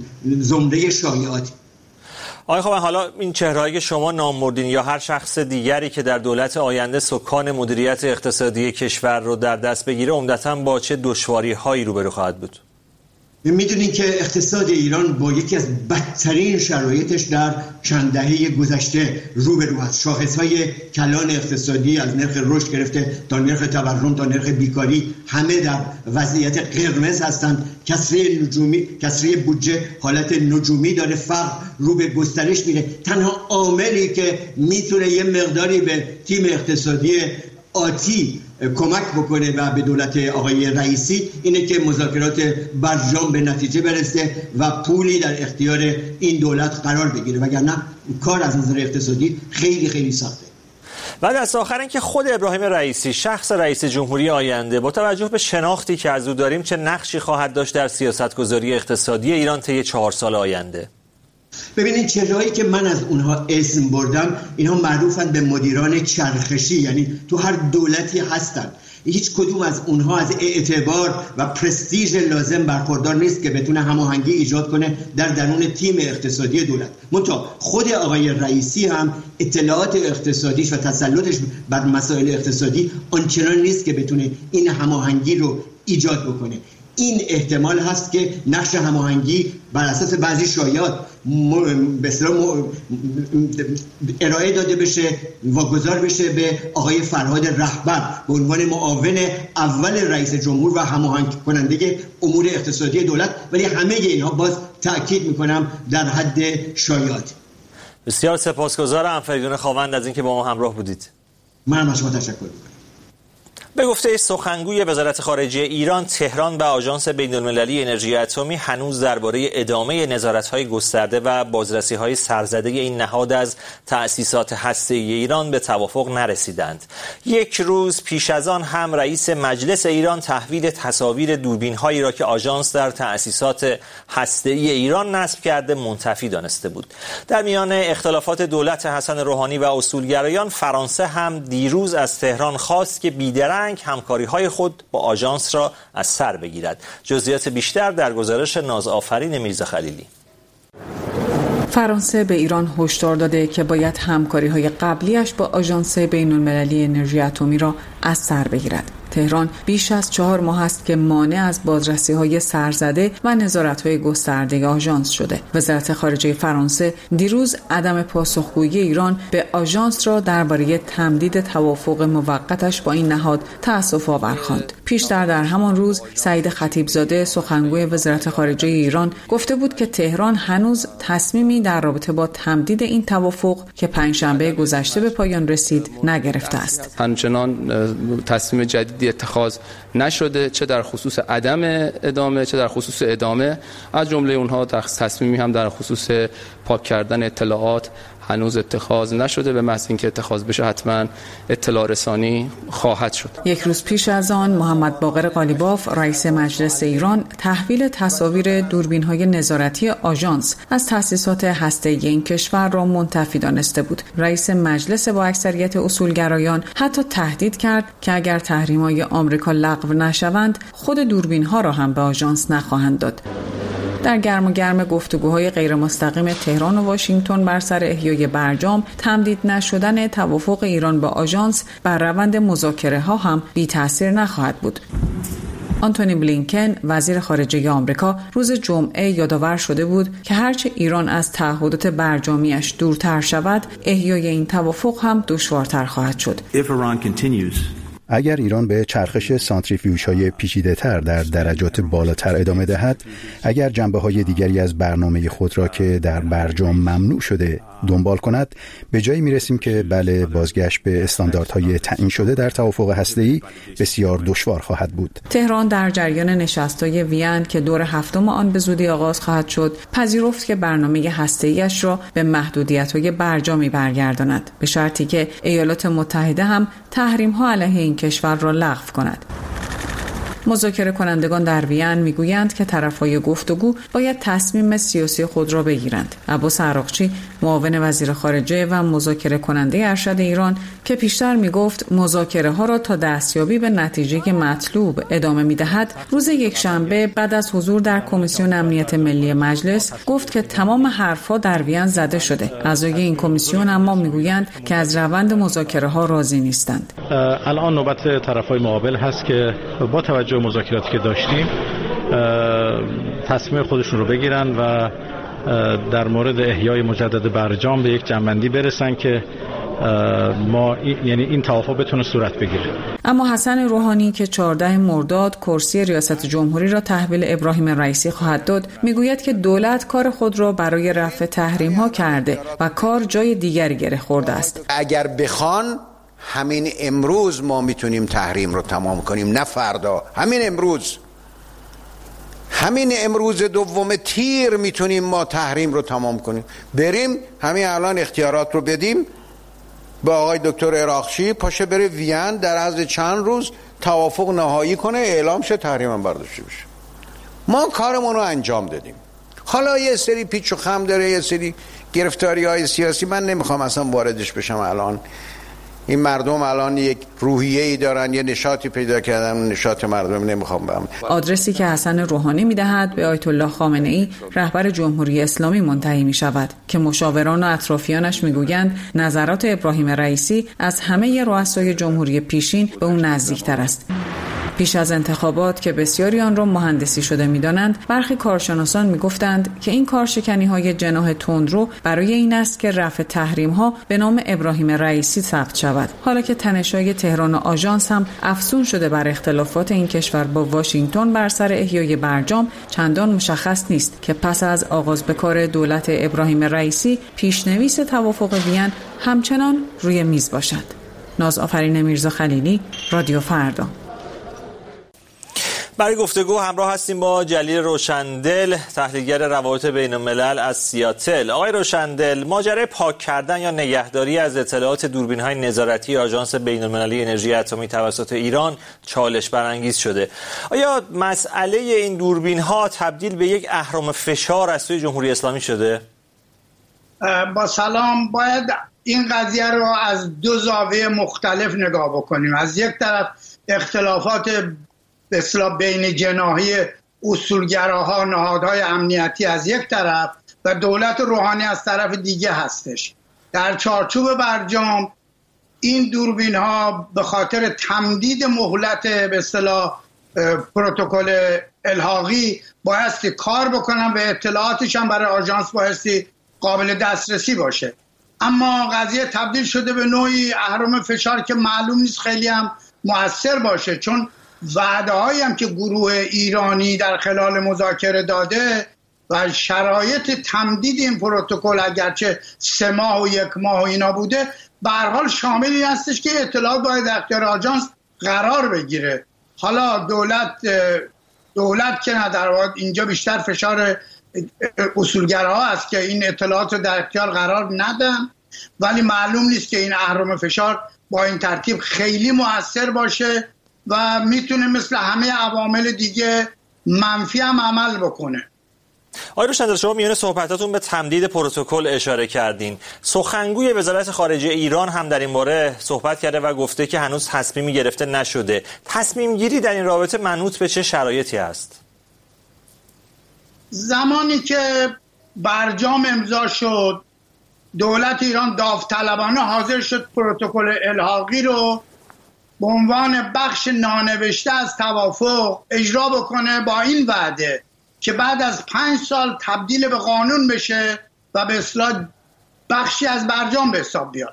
زمره شایعات. آقای خب حالا این چهرهایی که شما نام بردین یا هر شخص دیگری که در دولت آینده سکان مدیریت اقتصادی کشور رو در دست بگیره، عمدتاً با چه دشواری‌هایی روبرو خواهد بود؟ میدونین که اقتصاد ایران با یکی از بدترین شرایطش در چند دهه گذشته روبرو است. شاخص‌های کلان اقتصادی از نرخ رشد گرفته تا نرخ تورم تا نرخ بیکاری همه در وضعیت قرمز هستند. کسری نجومی، کسری بودجه حالت نجومی داره، فقر رو به گسترش میره. تنها عاملی که میتونه یه مقداری به تیم اقتصادی آتی کمک بکنه و به دولت آقای رئیسی اینه که مذاکرات برجام به نتیجه برسه و پولی در اختیار این دولت قرار بگیره، وگرنه کار از نظر اقتصادی خیلی خیلی سخته. و دست آخر اینکه خود ابراهیم رئیسی، شخص رئیس جمهوری آینده، با توجه به شناختی که از او داریم، چه نقشی خواهد داشت در سیاستگذاری اقتصادی ایران طی چهار سال آینده؟ ببینید، چهرهایی که من از اونها اسم بردم اینها معروفن به مدیران چرخشی، یعنی تو هر دولتی هستن. هیچ کدوم از اونها از اعتبار و پرستیژ لازم برخوردار نیست که بتونه هماهنگی ایجاد کنه در درون تیم اقتصادی دولت. منتها خود آقای رئیسی هم اطلاعات اقتصادیش و تسلطش بر مسائل اقتصادی آنچنان نیست که بتونه این هماهنگی رو ایجاد بکنه. این احتمال هست که نقش هماهنگی بر اساس بعضی شایعات به اصطلاح ارائه داده بشه، واگذار بشه به آقای فرهاد رهبر به عنوان معاون اول رئیس جمهور و هماهنگ کننده امور اقتصادی دولت. ولی همه اینها باز تأکید میکنم در حد شایعات. بسیار سپاسگزارم فریدون خاوند از اینکه با ما همراه بودید. من از شما تشکر میکنم. به گفته سخنگوی وزارت خارجه ایران، تهران و آژانس بین‌المللی انرژی اتمی هنوز درباره ادامه نظارت‌های گسترده و بازرسی‌های سرزده این نهاد از تأسیسات هسته‌ای ایران به توافق نرسیدند. یک روز پیش از آن هم رئیس مجلس ایران تحویل تصاویر دوربین‌هایی را که آژانس در تأسیسات هسته‌ای ایران نصب کرده منتفی دانسته بود. در میان اختلافات دولت حسن روحانی و اصولگرایان، فرانسه هم دیروز از تهران خواست که بیدرنگ همکاری‌های خود با آژانس را از سر بگیرد. جزئیات بیشتر در گزارش نازآفرین میرزا خلیلی. فرانسه به ایران هشدار داده که باید همکاری‌های قبلیش با آژانس بین‌المللی انرژی اتمی را از سر بگیرد. تهران بیش از چهار ماه است که مانع از بازرسی‌های سرزده و نظارت‌های گسترده آژانس شده. وزارت خارجه فرانسه دیروز عدم پاسخگویی ایران به آژانس را درباره تمدید توافق موقتش با این نهاد تأسف‌آور خواند. پیشتر در همان روز سعید خطیبزاده، سخنگوی وزارت خارجه ایران، گفته بود که تهران هنوز تصمیمی در رابطه با تمدید این توافق که پنجشنبه گذشته به پایان رسید نگرفته است. همچنان تصمیم جدید اتخاذ نشده، چه در خصوص عدم ادامه چه در خصوص ادامه. از جمله اونها تصمیمی هم در خصوص پاک کردن اطلاعات هنوز اتخاذ نشده. به محض اینکه اتخاذ بشه حتما اطلاع رسانی خواهد شد. یک روز پیش از آن محمد باقر قالیباف، رئیس مجلس ایران، تحویل تصاویر دوربین‌های نظارتی آژانس از تأسیسات هسته‌ای این کشور را منتفی دانسته بود. رئیس مجلس با اکثریت اصولگرایان حتی تهدید کرد که اگر تحریم‌های آمریکا لغو نشوند، خود دوربین‌ها را هم به آژانس نخواهند داد. در گرم و گرم گفتگوهای غیر مستقیم تهران و واشنگتن بر سر احیای برجام، تمدید نشدن توافق ایران با آژانس بر روند مذاکره ها هم بی تأثیر نخواهد بود. آنتونی بلینکن، وزیر خارجه آمریکا، روز جمعه یادآور شده بود که هرچه ایران از تعهدات برجامیش دورتر شود، احیای این توافق هم دشوارتر خواهد شد. اگر ایران به چرخش سانتریفیوژهای پیچیده‌تر در درجات بالاتر ادامه دهد، اگر جنبه‌های دیگری از برنامه خود را که در برجام ممنوع شده دنبال کند، به جایی می‌رسیم که بله، بازگشت به استانداردهای تعیین شده در توافق هسته‌ای بسیار دشوار خواهد بود. تهران در جریان نشست‌های وین که دور هفتم آن به زودی آغاز خواهد شد، پذیرفت که برنامه هسته‌ایش را به محدودیت‌های برجامی برگرداند، به شرطی که ایالات متحده هم تحریم‌ها علیه این کشور را لغو کند. مذاکره کنندگان در وین میگویند که طرفهای گفتگو باید تصمیم سیاسی خود را بگیرند. عباس عراقچی، معاون وزیر خارجه و مذاکره کننده ارشد ایران، که پیشتر میگفت مذاکره ها را تا دستیابی به نتیجه مطلوب ادامه میدهد، روز یکشنبه بعد از حضور در کمیسیون امنیت ملی مجلس گفت که تمام حرفها در وین زده شده. اعضای این کمیسیون اما میگویند که از روند مذاکره ها راضی نیستند. الان نوبت طرفهای مقابل هست که با توجه به مذاکراتی که داشتیم تصمیم خودشون رو بگیرن و در مورد احیای مجدد برجام به یک جنبندی برسن که ما یعنی این توافق بتونه صورت بگیره. اما حسن روحانی که چهاردهم مرداد کرسی ریاست جمهوری را تحویل ابراهیم رئیسی خواهد داد، میگوید که دولت کار خود را برای رفع تحریم ها کرده و کار جای دیگری گره خورده است. اگر بخوان همین امروز ما میتونیم تحریم رو تمام کنیم، نه فردا، همین امروز، همین امروز دوم تیر میتونیم ما تحریم رو تمام کنیم. بریم همین الان اختیارات رو بدیم با آقای دکتر عراقچی، پاشه بره وین در عرض چند روز توافق نهایی کنه، اعلام شه، تحریم هم برداشته بشه. ما کارمون رو انجام دادیم. حالا یه سری پیچ و خم داره، یه سری گرفتاری های سیاسی، من نمیخوام اصلا واردش بشم. الان این مردم الان یک روحیه‌ای دارن، یه نشاطی پیدا کردن، نشاط مردم نمیخوام بهم. آدرسی که حسن روحانی میدهد به آیت الله خامنه‌ای، رهبر جمهوری اسلامی، منتهی می شود که مشاوران و اطرافیانش میگویند نظرات ابراهیم رئیسی از همه رؤسای جمهوری پیشین به اون نزدیکتر است. پیش از انتخابات که بسیاری آن را مهندسی شده می‌دانند، برخی کارشناسان می‌گفتند که این کارشکنی‌های جناح تندرو برای این است که رفع تحریم‌ها به نام ابراهیم رئیسی ثبت شود. حالا که تنش‌های تهران و آژانس هم افزون شده بر اختلافات این کشور با واشنگتن بر سر احیای برجام، چندان مشخص نیست که پس از آغاز به کار دولت ابراهیم رئیسی، پیشنویس توافق وین همچنان روی میز باشد. نازآفرین میرزا خلیلی، رادیو فردا. برای گفتگو همراه هستیم با جلیل روشندل، تحلیلگر روابط بین الملل از سیاتل. آقای روشندل، ماجرای پاک کردن یا نگهداری از اطلاعات دوربین‌های نظارتی آژانس بین‌المللی انرژی اتمی توسط ایران چالش برانگیز شده. آیا مسئله این دوربین‌ها تبدیل به یک اهرم فشار از سوی جمهوری اسلامی شده؟ با سلام، باید این قضیه رو از دو زاویه مختلف نگاه بکنیم. از یک طرف اختلافات به اصطلاح بین جناحی اصولگراها، نهادهای امنیتی از یک طرف و دولت روحانی از طرف دیگه هستش. در چارچوب برجام این دوربین ها به خاطر تمدید مهلت به اصطلاح پروتکل الحاقی بایستی کار بکنن و اطلاعاتش هم برای آژانس بایستی قابل دسترسی باشه. اما قضیه تبدیل شده به نوعی اهرم فشار که معلوم نیست خیلی هم مؤثر باشه، چون وعده هایی هم که گروه ایرانی در خلال مذاکره داده و شرایط تمدید این پروتکل اگرچه سه ماه و یک ماه و اینا بوده، به هر حال شاملی هستش که اطلاعات باید در اختیار آژانس قرار بگیره. حالا دولت دولت که نه، در واقع اینجا بیشتر فشار اصولگراها است که این اطلاعات رو در اختیار قرار ندن، ولی معلوم نیست که این اهرم فشار با این ترتیب خیلی مؤثر باشه و میتونه مثل همه عوامل دیگه منفی هم عمل بکنه. آقای روشندل، شما میان صحبتاتون به تمدید پروتکل اشاره کردین. سخنگوی وزارت خارجه ایران هم در این باره صحبت کرده و گفته که هنوز تصمیمی گرفته نشده. تصمیم گیری در این رابطه منوط به چه شرایطی است؟ زمانی که برجام امضا شد، دولت ایران داوطلبانه حاضر شد پروتکل الحاقی رو به عنوان بخش نانوشته از توافق اجرا بکنه، با این وعده که بعد از پنج سال تبدیل به قانون بشه و به اصطلاح بخشی از برجام به حساب بیاد.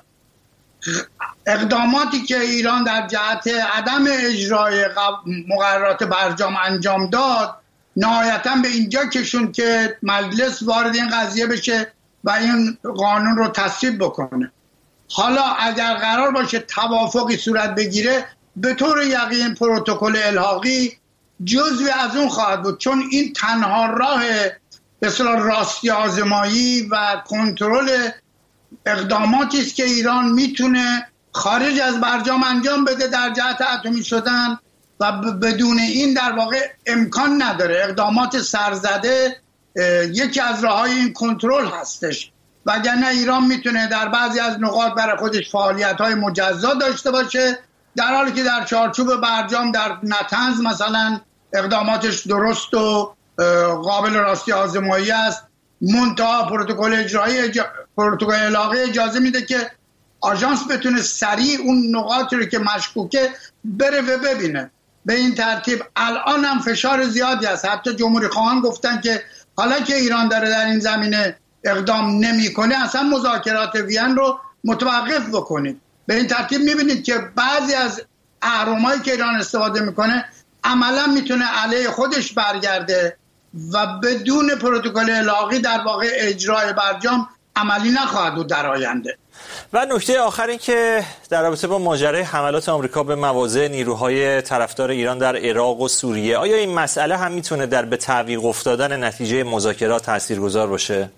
اقداماتی که ایران در جهت عدم اجرای مقررات برجام انجام داد نهایتاً به اینجا کشون که مجلس وارد این قضیه بشه و این قانون رو تصویب بکنه. حالا اگر قرار باشه توافقی صورت بگیره، به طور یقین پروتکل الحاقی جزوی از اون خواهد بود، چون این تنها راه به اصطلاح راستی آزمایی و کنترل اقداماتی است که ایران میتونه خارج از برجام انجام بده در جهت اتمی شدن و بدون این در واقع امکان نداره. اقدامات سرزده یکی از راههای این کنترل هستش، وگرنه ایران میتونه در بعضی از نقاط برای خودش فعالیت‌های مجزا داشته باشه، در حالی که در چارچوب برجام در نتنز مثلا اقداماتش درست و قابل راستی آزمایی است. منتها پروتکل اجرایی اج... پروتکل الحاقی اجازه میده که آژانس بتونه سریع اون نقاطی رو که مشکوکه بره و ببینه. به این ترتیب الان هم فشار زیادی است. حتی جمهوری خواهان گفتن که حالا که ایران داره در این زمینه اقدام نمیکنه، اصلا مذاکرات وین رو متوقف بکنید. به این ترتیب میبینید که بعضی از اهرم‌هایی که ایران استفاده میکنه عملا میتونه علیه خودش برگرده و بدون پروتکل الحاقی در واقع اجرای برجام عملی نخواهد بود در آینده. و نکته آخر این که در رابطه با ماجرای حملات آمریکا به مواضع نیروهای طرفدار ایران در عراق و سوریه، آیا این مسئله هم میتونه در به تعویق افتادن نتیجه مذاکرات تاثیرگذار باشه؟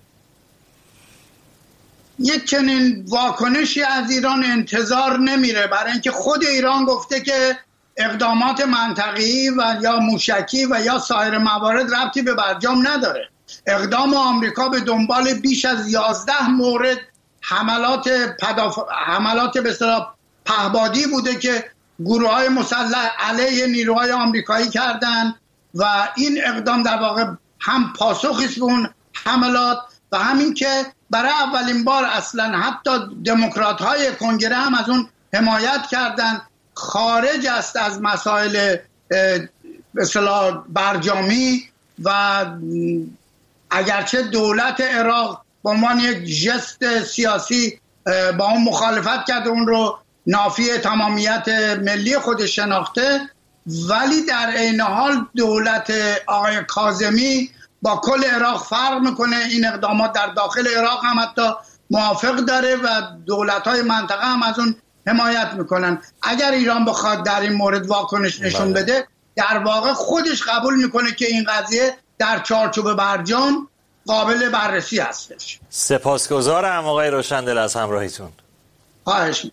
یک چنین واکنشی از ایران انتظار نمیره، برای اینکه خود ایران گفته که اقدامات منطقی و یا موشکی و یا سایر موارد ربطی به برجام نداره. اقدام آمریکا به دنبال بیش از یازده مورد حملات پداف... حملات به اصطلاح پهبادی بوده که گروه‌های مسلح علیه نیروهای آمریکایی کردن و این اقدام در واقع هم پاسخی است به اون حملات و همین که برای اولین بار اصلا حتی دموکرات‌های کنگره هم از اون حمایت کردن. خارج است از مسائل به اصطلاح برجامی و اگرچه دولت عراق به عنوان یک ژست سیاسی با اون مخالفت کرده، اون رو نافی تمامیت ملی خودش شناخته، ولی در عین حال دولت آقای کاظمی با کل عراق فرق میکنه. این اقدامات در داخل عراق هم حتی موافق داره و دولت‌های منطقه هم از اون حمایت میکنن. اگر ایران بخواد در این مورد واکنش نشون بده، در واقع خودش قبول میکنه که این قضیه در چارچوب برجام قابل بررسی هستش. سپاسگزارم آقای روشندل از همراهیتون. خواهش.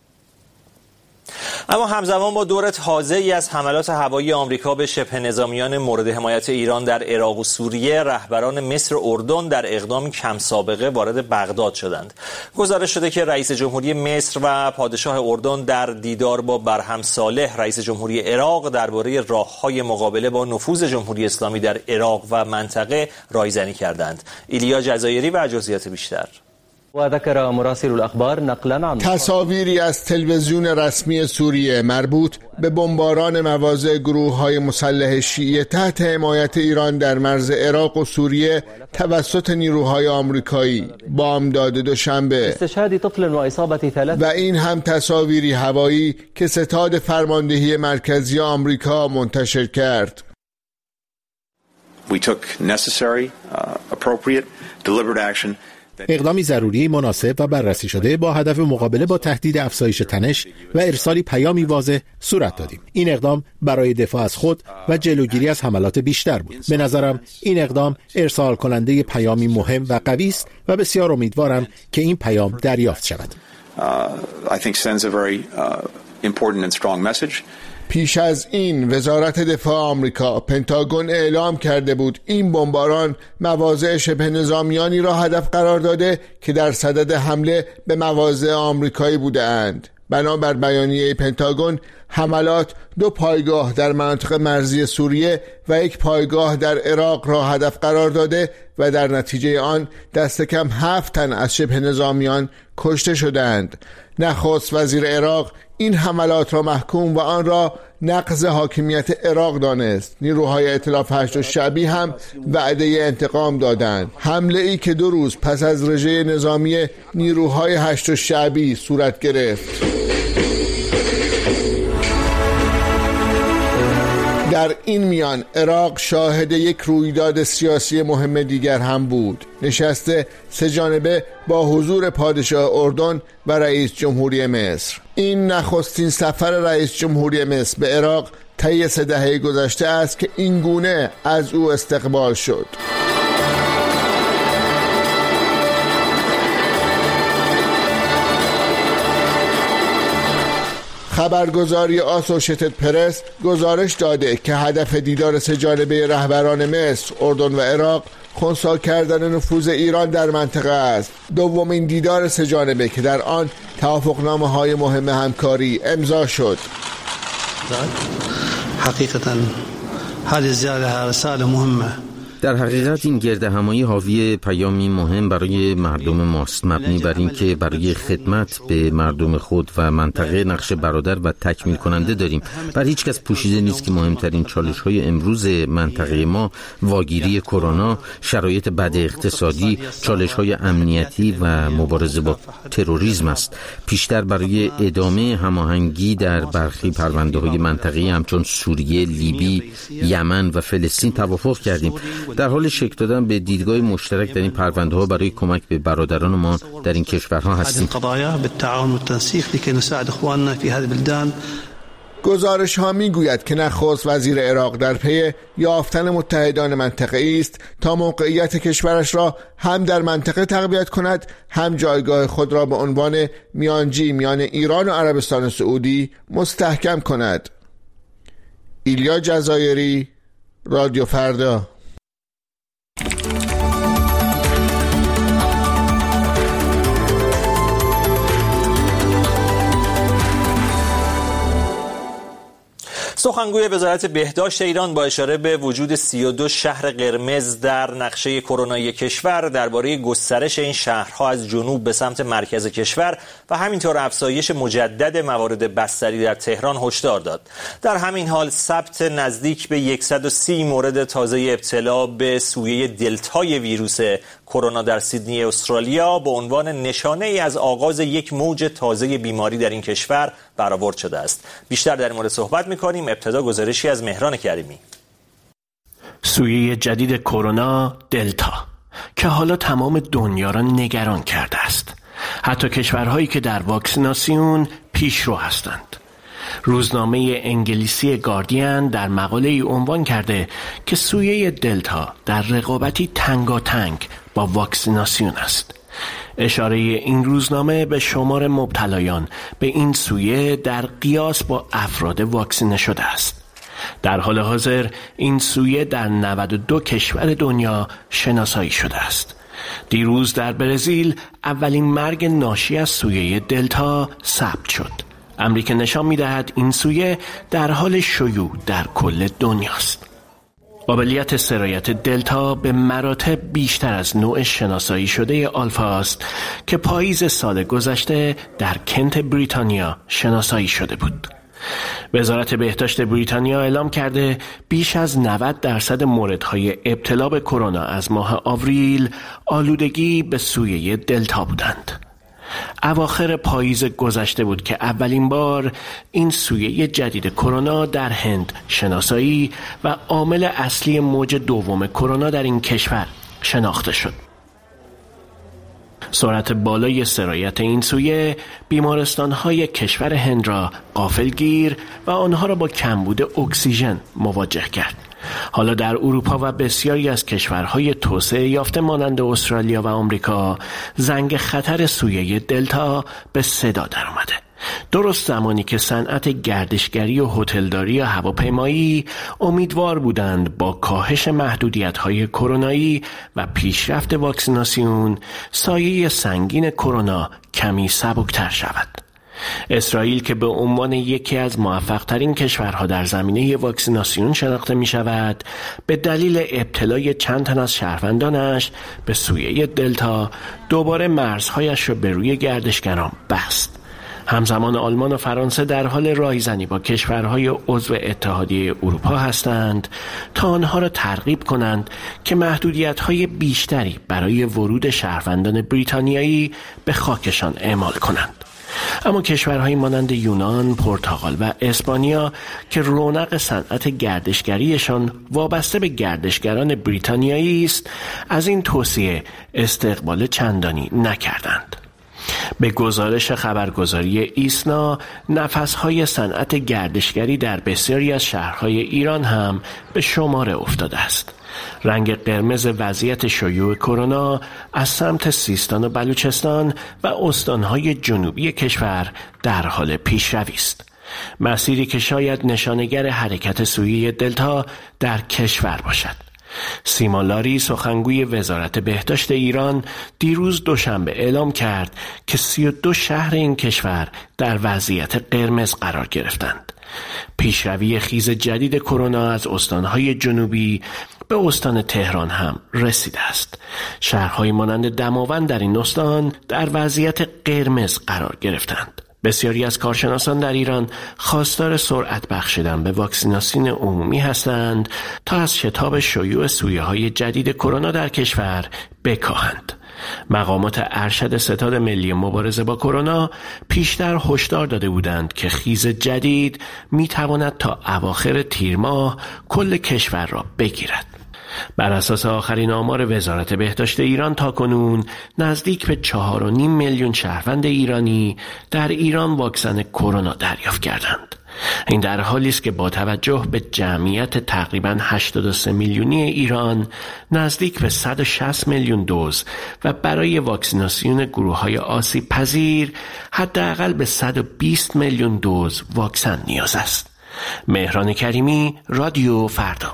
اما همزمان با دور تازه‌ای از حملات هوایی آمریکا به شبه نظامیان مورد حمایت ایران در عراق و سوریه، رهبران مصر و اردن در اقدامی کم سابقه وارد بغداد شدند. گزارش شده که رئیس جمهوری مصر و پادشاه اردن در دیدار با برهم صالح رئیس جمهوری عراق درباره راه‌های مقابله با نفوذ جمهوری اسلامی در عراق و منطقه رایزنی کردند. ایلیا جزایری و جزئیات بیشتر. وذكر مراسل الأخبار نقلا عن تصاویری از تلویزیون رسمی سوریه مربوط به بمباران مواضع گروه‌های مسلح شیعه تحت حمایت ایران در مرز عراق و سوریه توسط نیروهای آمریکایی بامداد دوشنبه استشهاد طفل و اصابه ثلاث، و این هم تصاویری هوایی که ستاد فرماندهی مرکزی آمریکا منتشر کرد. We took necessary, uh, appropriate, deliberate action. اقدامی ضروری، مناسب و بررسی شده با هدف مقابله با تهدید افزایش تنش و ارسالی پیامی واضح صورت دادیم. این اقدام برای دفاع از خود و جلوگیری از حملات بیشتر بود. به نظرم این اقدام ارسال کننده پیامی مهم و قوی است و بسیار امیدوارم که این پیام دریافت شود. Uh, I think sends a very uh, important and strong message. پیش از این وزارت دفاع آمریکا پنتاگون اعلام کرده بود این بمباران مواضع شبه نظامیانی را هدف قرار داده که در صدد حمله به مواضع آمریکایی بودند. بنابر بیانیه پنتاگون، حملات دو پایگاه در مناطق مرزی سوریه و یک پایگاه در عراق را هدف قرار داده و در نتیجه آن دست کم هفت تن از شبه نظامیان کشته شدند. نخست وزیر عراق این حملات را محکوم و آن را نقض حاکمیت عراق دانست. نیروهای ائتلاف هشت الشعبی هم وعده انتقام دادند. حمله ای که دو روز پس از رژه نظامی نیروهای هشت الشعبی صورت گرفت. در این میان عراق شاهد یک رویداد سیاسی مهم دیگر هم بود. نشست سه جانبه با حضور پادشاه اردن و رئیس جمهوری مصر. این نخستین سفر رئیس جمهوری مصر به عراق طی سه دهه گذشته است که این گونه از او استقبال شد. خبرگزاری آسوشیتد پرس گزارش داده که هدف دیدار سه جانبه رهبران مصر، اردن و عراق خنثی کردن نفوذ ایران در منطقه است. دومین دیدار سه جانبه که در آن توافقنامه‌های مهم همکاری امضا شد. حقیقتاً هذه الزيارة رسالة مهمة. در حقیقت این گردهمایی حاوی پیامی مهم برای مردم ماست، مبنی بر این که برای خدمت به مردم خود و منطقه نقش برادر و تکمیل کننده داریم. بر هیچ کس پوشیده نیست که مهمترین چالش های امروز منطقه ما واگیری کرونا، شرایط بد اقتصادی، چالش های امنیتی و مبارزه با تروریسم است. پیشتر برای ادامه هماهنگی در برخی پرونده های منطقه‌ای همچون سوریه، لیبی، یمن و فلسطین توافق کردیم. در حال شکل دادن به دیدگاه مشترک در این پرونده ها برای کمک به برادران ما در این کشورها هستیم. گزارش ها می گوید که نخست وزیر عراق در پی یافتن متحدان منطقه‌ای است تا موقعیت کشورش را هم در منطقه تقویت کند، هم جایگاه خود را به عنوان میانجی میان ایران و عربستان سعودی مستحکم کند. ایلیا جزایری، رادیو فردا. سخنگوی وزارت بهداشت ایران با اشاره به وجود سی و دو شهر قرمز در نقشه کرونایی کشور درباره گسترش این شهرها از جنوب به سمت مرکز کشور و همینطور افزایش مجدد موارد بستری در تهران هشدار داد. در همین حال ثبت نزدیک به صد و سی مورد تازه ابتلا به سویه دلتای ویروس کرونا در سیدنی استرالیا به عنوان نشانه ای از آغاز یک موج تازه بیماری در این کشور برآورد شده است. بیشتر در این مورد صحبت می‌کنیم. ابتدا گزارشی از مهران کریمی. سویه جدید کرونا دلتا که حالا تمام دنیا را نگران کرده است. حتی کشورهایی که در واکسیناسیون پیشرو هستند. روزنامه انگلیسی گاردین در مقاله ای عنوان کرده که سویه دلتا در رقابتی تنگاتنگ با واکسیناسیون است. اشاره این روزنامه به شمار مبتلایان به این سویه در قیاس با افراد واکسینه شده است. در حال حاضر این سویه در نود و دو کشور دنیا شناسایی شده است. دیروز در برزیل اولین مرگ ناشی از سویه دلتا ثبت شد. امری که نشان می‌دهد این سویه در حال شیوع در کل دنیاست. قابلیت سرایت دلتا به مراتب بیشتر از نوع شناسایی شده آلفا است که پاییز سال گذشته در کنت بریتانیا شناسایی شده بود. وزارت بهداشت بریتانیا اعلام کرده بیش از نود درصد موردهای ابتلا به کرونا از ماه آوریل آلودگی به سویه دلتا بودند. اواخر پاییز گذشته بود که اولین بار این سویه جدید کرونا در هند شناسایی و عامل اصلی موج دوم کرونا در این کشور شناخته شد. سرعت بالای سرایت این سویه بیمارستان‌های کشور هند را غافلگیر و آنها را با کمبود اکسیژن مواجه کرد. حالا در اروپا و بسیاری از کشورهای توسعه یافته مانند استرالیا و آمریکا زنگ خطر سویه دلتا به صدا در آمده. درست زمانی که صنعت گردشگری و هتلداری یا هواپیمایی امیدوار بودند با کاهش محدودیت‌های کرونایی و پیشرفت واکسیناسیون سایه سنگین کرونا کمی سبکتر شود. اسرائیل که به عنوان یکی از موفق‌ترین کشورها در زمینه واکسیناسیون شناخته می‌شود، به دلیل ابتلای چند تن از شهروندانش به سویه دلتا دوباره مرزهایش را به روی گردشگران بست. همزمان آلمان و فرانسه در حال راهزنی با کشورهای عضو اتحادیه اروپا هستند تا آنها را ترغیب کنند که محدودیت‌های بیشتری برای ورود شهروندان بریتانیایی به خاکشان اعمال کنند. اما کشورهای مانند یونان، پرتغال و اسپانیا که رونق صنعت گردشگریشان وابسته به گردشگران بریتانیایی است، از این توصیه استقبال چندانی نکردند. به گزارش خبرگزاری ایسنا، نفسهای صنعت گردشگری در بسیاری از شهرهای ایران هم به شماره افتاده است. رنگ قرمز وضعیت شیوع کرونا از سمت سیستان و بلوچستان و استانهای جنوبی کشور در حال پیشروی است. مسیری که شاید نشانگر حرکت سویه دلتا در کشور باشد. سیما لاری سخنگوی وزارت بهداشت ایران دیروز دوشنبه اعلام کرد که سی و دو شهر این کشور در وضعیت قرمز قرار گرفتند. پیشروی خیز جدید کرونا از استانهای جنوبی به استان تهران هم رسیده است. شهرهای مانند دماوند در این استان در وضعیت قرمز قرار گرفتند. بسیاری از کارشناسان در ایران خواستار سرعت بخشیدن به واکسیناسیون عمومی هستند تا از شتاب شیوع سویه‌های جدید کرونا در کشور بکاهند. مقامات ارشد ستاد ملی مبارزه با کرونا پیشتر هشدار داده بودند که خیز جدید میتواند تا اواخر تیر ماه کل کشور را بگیرد. بر اساس آخرین آمار وزارت بهداشت ایران تاکنون نزدیک به چهار و نیم میلیون شهروند ایرانی در ایران واکسن کرونا دریافت کردند. این در حالی است که با توجه به جمعیت تقریباً هشتاد و سه میلیونی ایران نزدیک به صد و شصت میلیون دوز و برای واکسیناسیون گروه‌های آسیب پذیر حداقل به صد و بیست میلیون دوز واکسن نیاز است. مهران کریمی، رادیو فردا.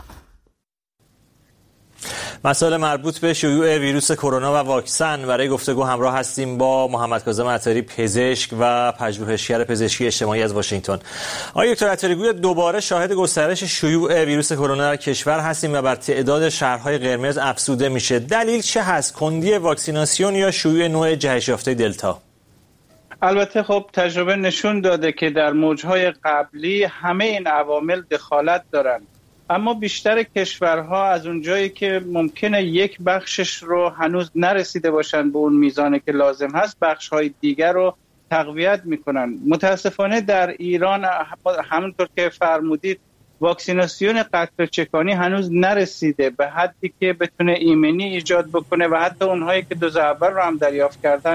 مسائل مربوط به شیوع ویروس کرونا و واکسن برای گفتگو همراه هستیم با محمد کاظم عطاری، پزشک و پژوهشگر پزشکی اجتماعی از واشنگتن. آقای دکتر عطاری، گویا دوباره شاهد گسترش شیوع ویروس کرونا در کشور هستیم و بر تعداد شهرهای قرمز افزوده میشه. دلیل چه هست؟ کندی واکسیناسیون یا شیوع نوع جهش یافته دلتا؟ البته خب تجربه نشون داده که در موجهای قبلی همه این عوامل دخالت دارند، اما بیشتر کشورها از اونجایی که ممکنه یک بخشش رو هنوز نرسیده باشن به اون میزانی که لازم هست، بخش‌های دیگر رو تقویت میکنن. متاسفانه در ایران همونطور که فرمودید واکسیناسیون قطره‌چکانی هنوز نرسیده به حدی که بتونه ایمنی ایجاد بکنه و حتی اونهایی که دوز اول رو هم دریافت کردن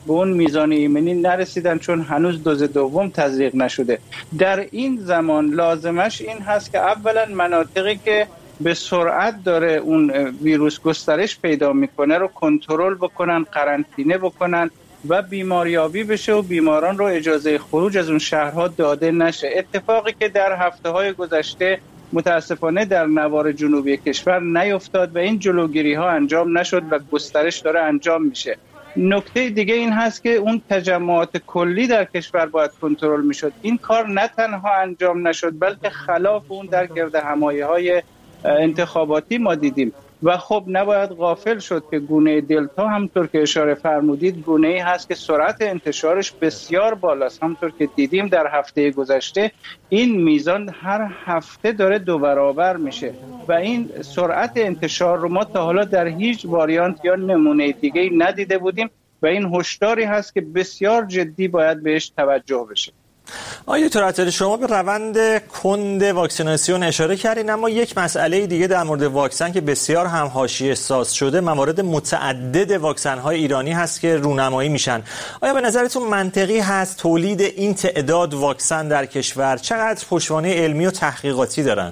به اون میزان ایمنی نرسیدن چون هنوز دوز دوم تزریق نشده. در این زمان لازمش این هست که اولا مناطقی که به سرعت داره اون ویروس گسترش پیدا میکنه رو کنترل بکنن، قرنطینه بکنن و بیماریابی بشه و بیماران رو اجازه خروج از اون شهرها داده نشه. اتفاقی که در هفته های گذشته متاسفانه در نوار جنوبی کشور نیفتاد و این جلوگیری ها انجام نشد و گسترش داره انجام میشه. نکته دیگه این هست که اون تجمعات کلی در کشور باید کنترل میشد. این کار نه تنها انجام نشد بلکه خلاف اون در گردهمایی های انتخاباتی ما دیدیم و خب نباید غافل شد که گونه دلتا همطور که اشاره فرمودید گونه‌ای هست که سرعت انتشارش بسیار بالاست. همطور که دیدیم در هفته گذشته این میزان هر هفته داره دو برابر میشه و این سرعت انتشار رو ما تا حالا در هیچ واریانت یا نمونه دیگه ندیده بودیم و این هشداری هست که بسیار جدی باید بهش توجه بشه. آقای دکتر عطاری، شما به روند کند واکسیناسیون اشاره کردین، اما یک مسئله دیگه در مورد واکسن که بسیار هم حاشیه ساز شده موارد متعدد واکسن‌های ایرانی هست که رونمایی میشن. آیا به نظرتون منطقی هست تولید این تعداد واکسن در کشور؟ چقدر پشتوانه علمی و تحقیقاتی دارن؟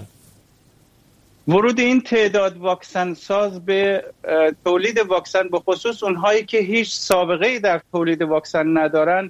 ورود این تعداد واکسن ساز به تولید واکسن به خصوص اونهایی که هیچ سابقه‌ای در تولید واکسن ندارن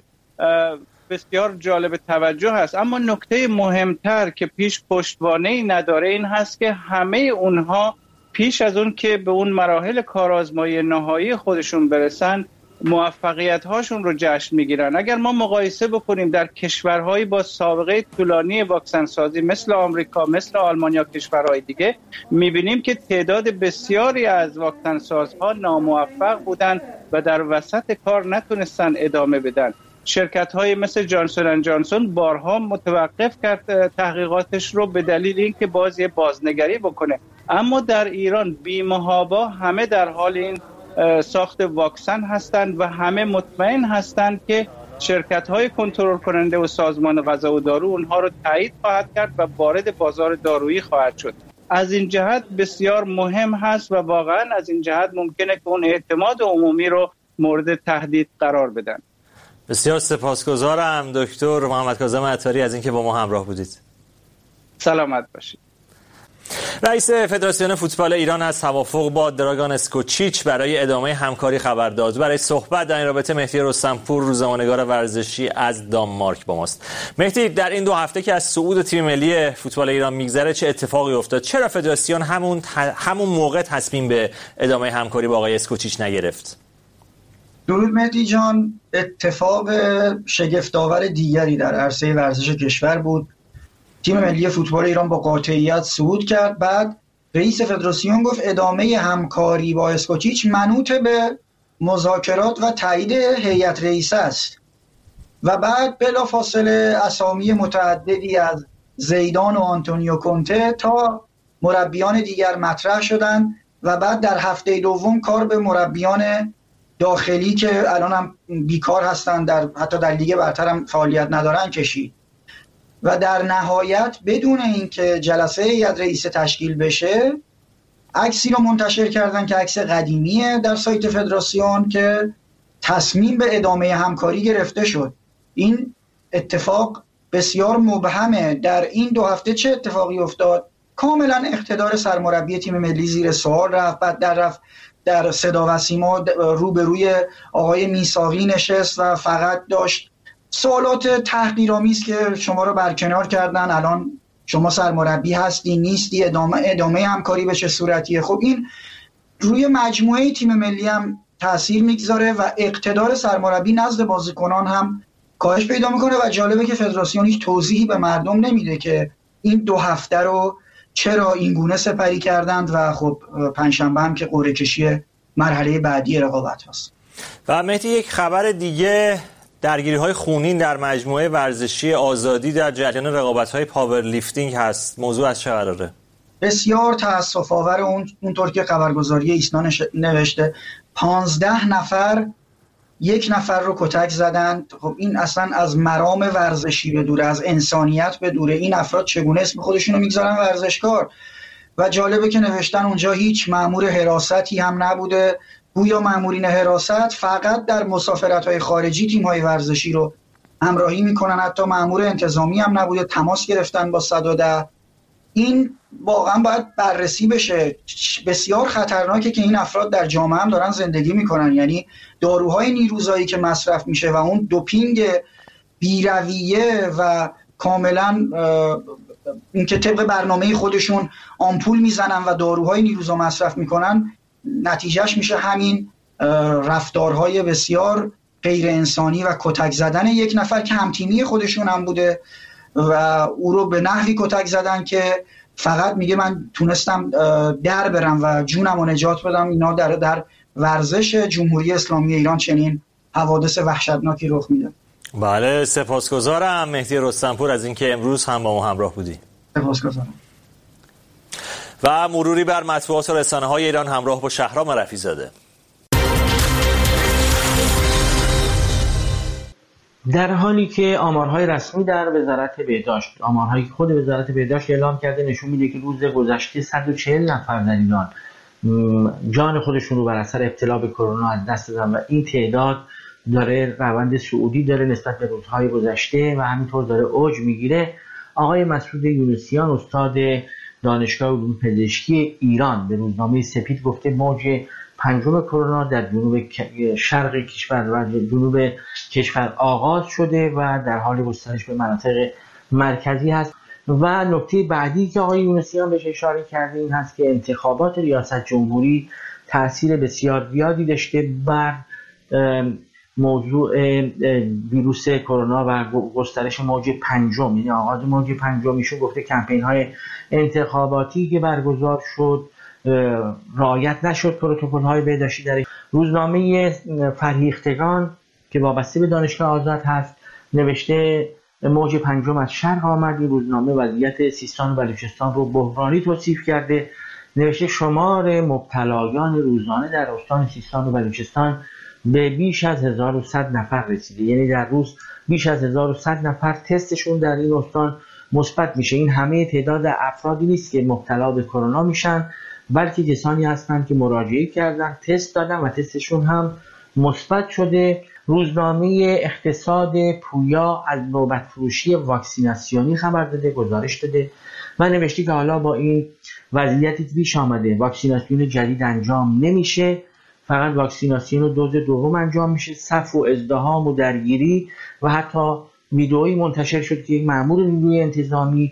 بسیار جالب توجه هست، اما نکته مهمتر که پیش پشتوانه‌ای نداره این هست که همه اونها پیش از اون که به اون مراحل کارآزمایی نهایی خودشون برسن موفقیت هاشون رو جشن میگیرن. اگر ما مقایسه بکنیم در کشورهایی با سابقه طولانی واکسن سازی مثل آمریکا، مثل آلمان یا کشورهای دیگه، میبینیم که تعداد بسیاری از واکسن سازها ناموفق بودن و در وسط کار نتونستن ادامه بدن. شرکت های مثل جانسون اند جانسون بارها متوقف کرد تحقیقاتش رو به دلیل اینکه باز یه بازنگری بکنه، اما در ایران بی‌محابا همه در حال این ساخت واکسن هستند و همه مطمئن هستند که شرکت های کنترل کننده و سازمان غذا و دارو اونها رو تایید خواهد کرد و وارد بازار دارویی خواهد شد. از این جهت بسیار مهم هست و واقعا از این جهت ممکنه که اون اعتماد عمومی رو مورد تهدید قرار بدن. بسیار سپاسگزارم دکتر محمد کاظم عطاری از اینکه با ما همراه بودید. سلامت باشید. رئیس فدراسیون فوتبال ایران از توافق با دراگان اسکوچیچ برای ادامه همکاری خبر داد. برای صحبت در این رابطه مهدی رستمپور، روزنامه‌نگار ورزشی از دانمارک با ماست. مهدی، در این دو هفته که از صعود تیم ملی فوتبال ایران میگذره چه اتفاقی افتاد؟ چرا فدراسیون همون همون موقع تصمیم به ادامه همکاری با آقای اسکوچیچ نگرفت؟ درود مهدی جان، اتفاق شگفت‌آور دیگری در عرصه ورزش کشور بود. تیم ملی فوتبال ایران با قاطعیت صعود کرد. بعد رئیس فدراسیون گفت ادامه همکاری با اسکوچیچ منوط به مذاکرات و تایید هیئت رئیسه است و بعد بلافاصله اسامی متعددی از زیدان و آنتونیو کونته تا مربیان دیگر مطرح شدند و بعد در هفته دوم کار به مربیان داخلی که الان هم بیکار هستن، در حتی در لیگ برتر هم فعالیت ندارن کشید و در نهایت بدون اینکه جلسه هیئت رئیسه تشکیل بشه عکسی رو منتشر کردن که عکس قدیمیه در سایت فدراسیون که تصمیم به ادامه همکاری گرفته شد. این اتفاق بسیار مبهمه. در این دو هفته چه اتفاقی افتاد؟ کاملا اقتدار سرمربی تیم ملی زیر سوال رفت. بعد در رفت در صدا و سیما روبروی آقای میثاقی نشست و فقط داشت سوالات تحقیرآمیز که شما رو برکنار کردن، الان شما سرمربی هستی نیستی، ادامه ادامه همکاری به چه صورتیه. خب این روی مجموعه تیم ملی هم تاثیر میگذاره و اقتدار سرمربی نزد بازیکنان هم کاهش پیدا میکنه و جالبه که فدراسیون هیچ توضیحی به مردم نمیده که این دو هفته رو چرا این گونه سپری کردند و خب پنجشنبه هم که قرعه کشی مرحله بعدی رقابت هست. و مهدی، یک خبر دیگه، درگیری‌های خونین در مجموعه ورزشی آزادی در جریان رقابت‌های پاور لیفتینگ هست. موضوع از چه قراره؟ بسیار تأسف آور. اون اونطور که خبرگزاری ایسنا نوشته پانزده نفر یک نفر رو کتک زدند. خب این اصلا از مرام ورزشی بدوره، از انسانیت بدوره. این افراد چگونه اسم خودشون رو میگذارن ورزشکار؟ و جالبه که نوشتن اونجا هیچ مأمور حراستی هم نبوده. گویا مامورین حراست فقط در مسافرت‌های خارجی تیم‌های ورزشی رو همراهی میکنن، حتی مأمور انتظامی هم نبوده، تماس گرفتن با صد و ده. این واقعا باید بررسی بشه. بسیار خطرناکه که این افراد در جامعه هم دارن زندگی میکنن، یعنی داروهای نیروزایی که مصرف میشه و اون دوپینگ بیرویه و کاملا این که طبق برنامه خودشون آمپول میزنن و داروهای نیروزا مصرف میکنن، نتیجهش میشه همین رفتارهای بسیار غیر انسانی و کتک زدن یک نفر که همتیمی خودشون هم بوده و او رو به نحوی کتک زدن که فقط میگه من تونستم در برم و جونم رو نجات بدم. اینا در در ورزش جمهوری اسلامی ایران چنین حوادث وحشتناکی رخ میده. بله، سپاسگزارم مهدی رستمپور از اینکه امروز هم با ما همراه بودی. سپاسگزارم. و مروری بر مطبوعات و رسانه‌های ایران همراه با شهرام رفیع‌زاده. در حالی که آمارهای رسمی در وزارت بهداشت، آمارهایی که خود وزارت بهداشت اعلام کرده نشون میده که روز گذشته صد و چهل نفر در ایران جان خودشون رو بر اثر ابتلا به کرونا از دست دادن و این تعداد داره روند صعودی داره نسبت به روزهای گذشته و همینطور داره اوج میگیره. آقای مسعود یونسیان استاد دانشگاه علوم پزشکی ایران به روزنامه سپید گفته موج پنجم کرونا در جنوب شرق کشور و جنوب کشور آغاز شده و در حال گسترش به مناطق مرکزی هست. و نکته بعدی که آقای یونسیان بهش اشاره کرده این هست که انتخابات ریاست جمهوری تاثیر بسیار زیادی داشته بر موضوع ویروس کرونا و گسترش موج پنجم، یعنی آغاز موج پنجم. ایشون گفته کمپین های انتخاباتی که برگزار شد رعایت نشد پروتکل های بهداشتی. در روزنامه فرهیختگان که وابسته به دانشگاه آزاد هست نوشته موج پنجم از شرق آمد. این روزنامه وضعیت سیستان و بلوچستان رو بحرانی توصیف کرده. نوشته شمار مبتلایان روزانه در استان سیستان و بلوچستان به بیش از هزار و صد نفر رسیده، یعنی در روز بیش از هزار و صد نفر تستشون در این استان مثبت میشه. این همه تعداد افرادی نیست که مبتلا به کرونا میشن، بلکه کسانی هستند که مراجعه کردن، تست دادن و تستشون هم مثبت شده. روزنامه اقتصاد پویا از نوبت فروشی واکسیناسیونی خبر داده، گزارش داده و نوشته که حالا با این وضعیتی که پیش آمده واکسیناسیون جدید انجام نمیشه، فقط واکسیناسیون دوز دوم انجام میشه. صف و ازدحام و درگیری و حتی ویدئویی منتشر شد که یک مأمور نیروی انتظامی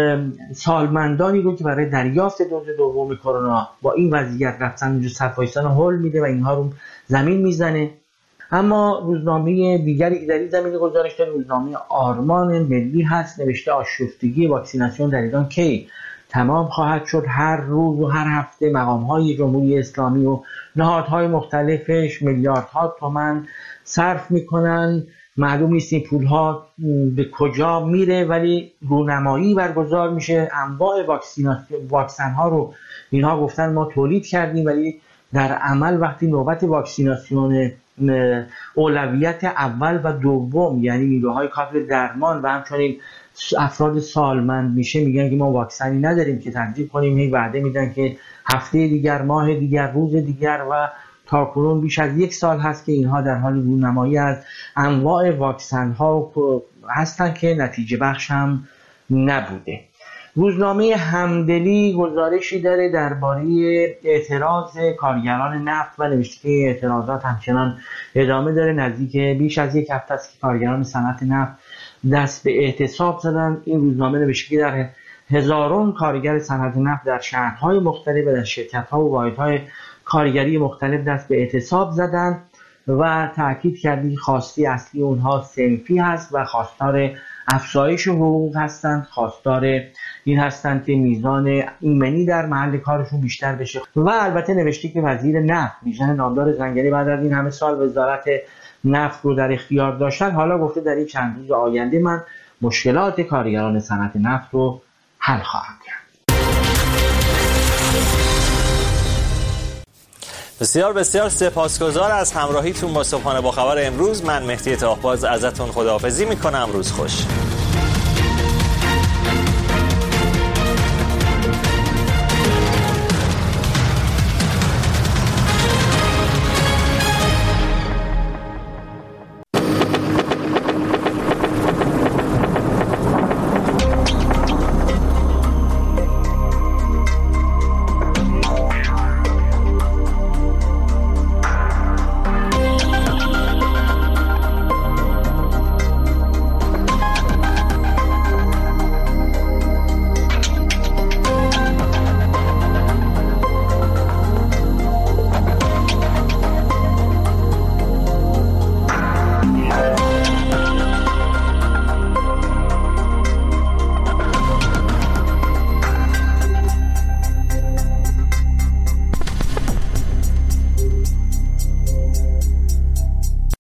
سالمندانی رو که برای دریافت دوز دوم کرونا با این وضعیت رفتن اونجا صف وایسان هول میده و اینها رو زمین میزنه. اما روزنامه دیگری که در این زمینه گزارش داره روزنامه آرمان ملی هست، نوشته آشفتگی واکسیناسیون در ایران کی تمام خواهد شد. هر روز و هر هفته مقام‌های جمهوری اسلامی و نهادهای مختلفش میلیاردها تومان صرف میکنن، معلوم نیست این پولها به کجا میره، ولی رونمایی برگزار میشه. انواع واکسیناسیون واکسن ها رو اینها گفتن ما تولید کردیم، ولی در عمل وقتی نوبت واکسیناسیون اولویت اول و دوم یعنی نیروهای کادر درمان و همچنین افراد سالمند میشه میگن که ما واکسنی نداریم که تنظیم کنیم، هی وعده میدن که هفته دیگر، ماه دیگر، روز دیگر و تاکنون بیش از یک سال هست که اینها در حال رونمایی از انواع واکسن ها هستن که نتیجه بخش هم نبوده. روزنامه همدلی گزارشی داره درباره اعتراض کارگران نفت و نوشته که اعتراضات همچنان ادامه داره. نزدیک بیش از یک هفته است که کارگران صنعت نفت دست به اعتصاب زدن. این روزنامه نوشته که در هزاران کارگر صنعت نفت در شهرهای مختلف و در شرکت‌ها و واحدهای کارگری مختلف دست به اعتصاب زدن و تاکید کردی خواسته اصلی اونها صنفی هست و خواستار افزایش حقوق هستند، خواستار این هستند که میزان ایمنی در محل کارشون بیشتر بشه. و البته نوشته که وزیر نفت میشن نامدار زنگلی بعد از این همه سال وزارت نفت رو در اختیار داشتن، حالا گفته در این چند روز آینده من مشکلات کارگران صنعت نفت رو حل خواهم کرد. بسیار بسیار سپاسگزار از همراهیتون با صبحانه با خبر امروز. من مهدی طاهباز ازتون خداحافظی میکنم. روز خوش.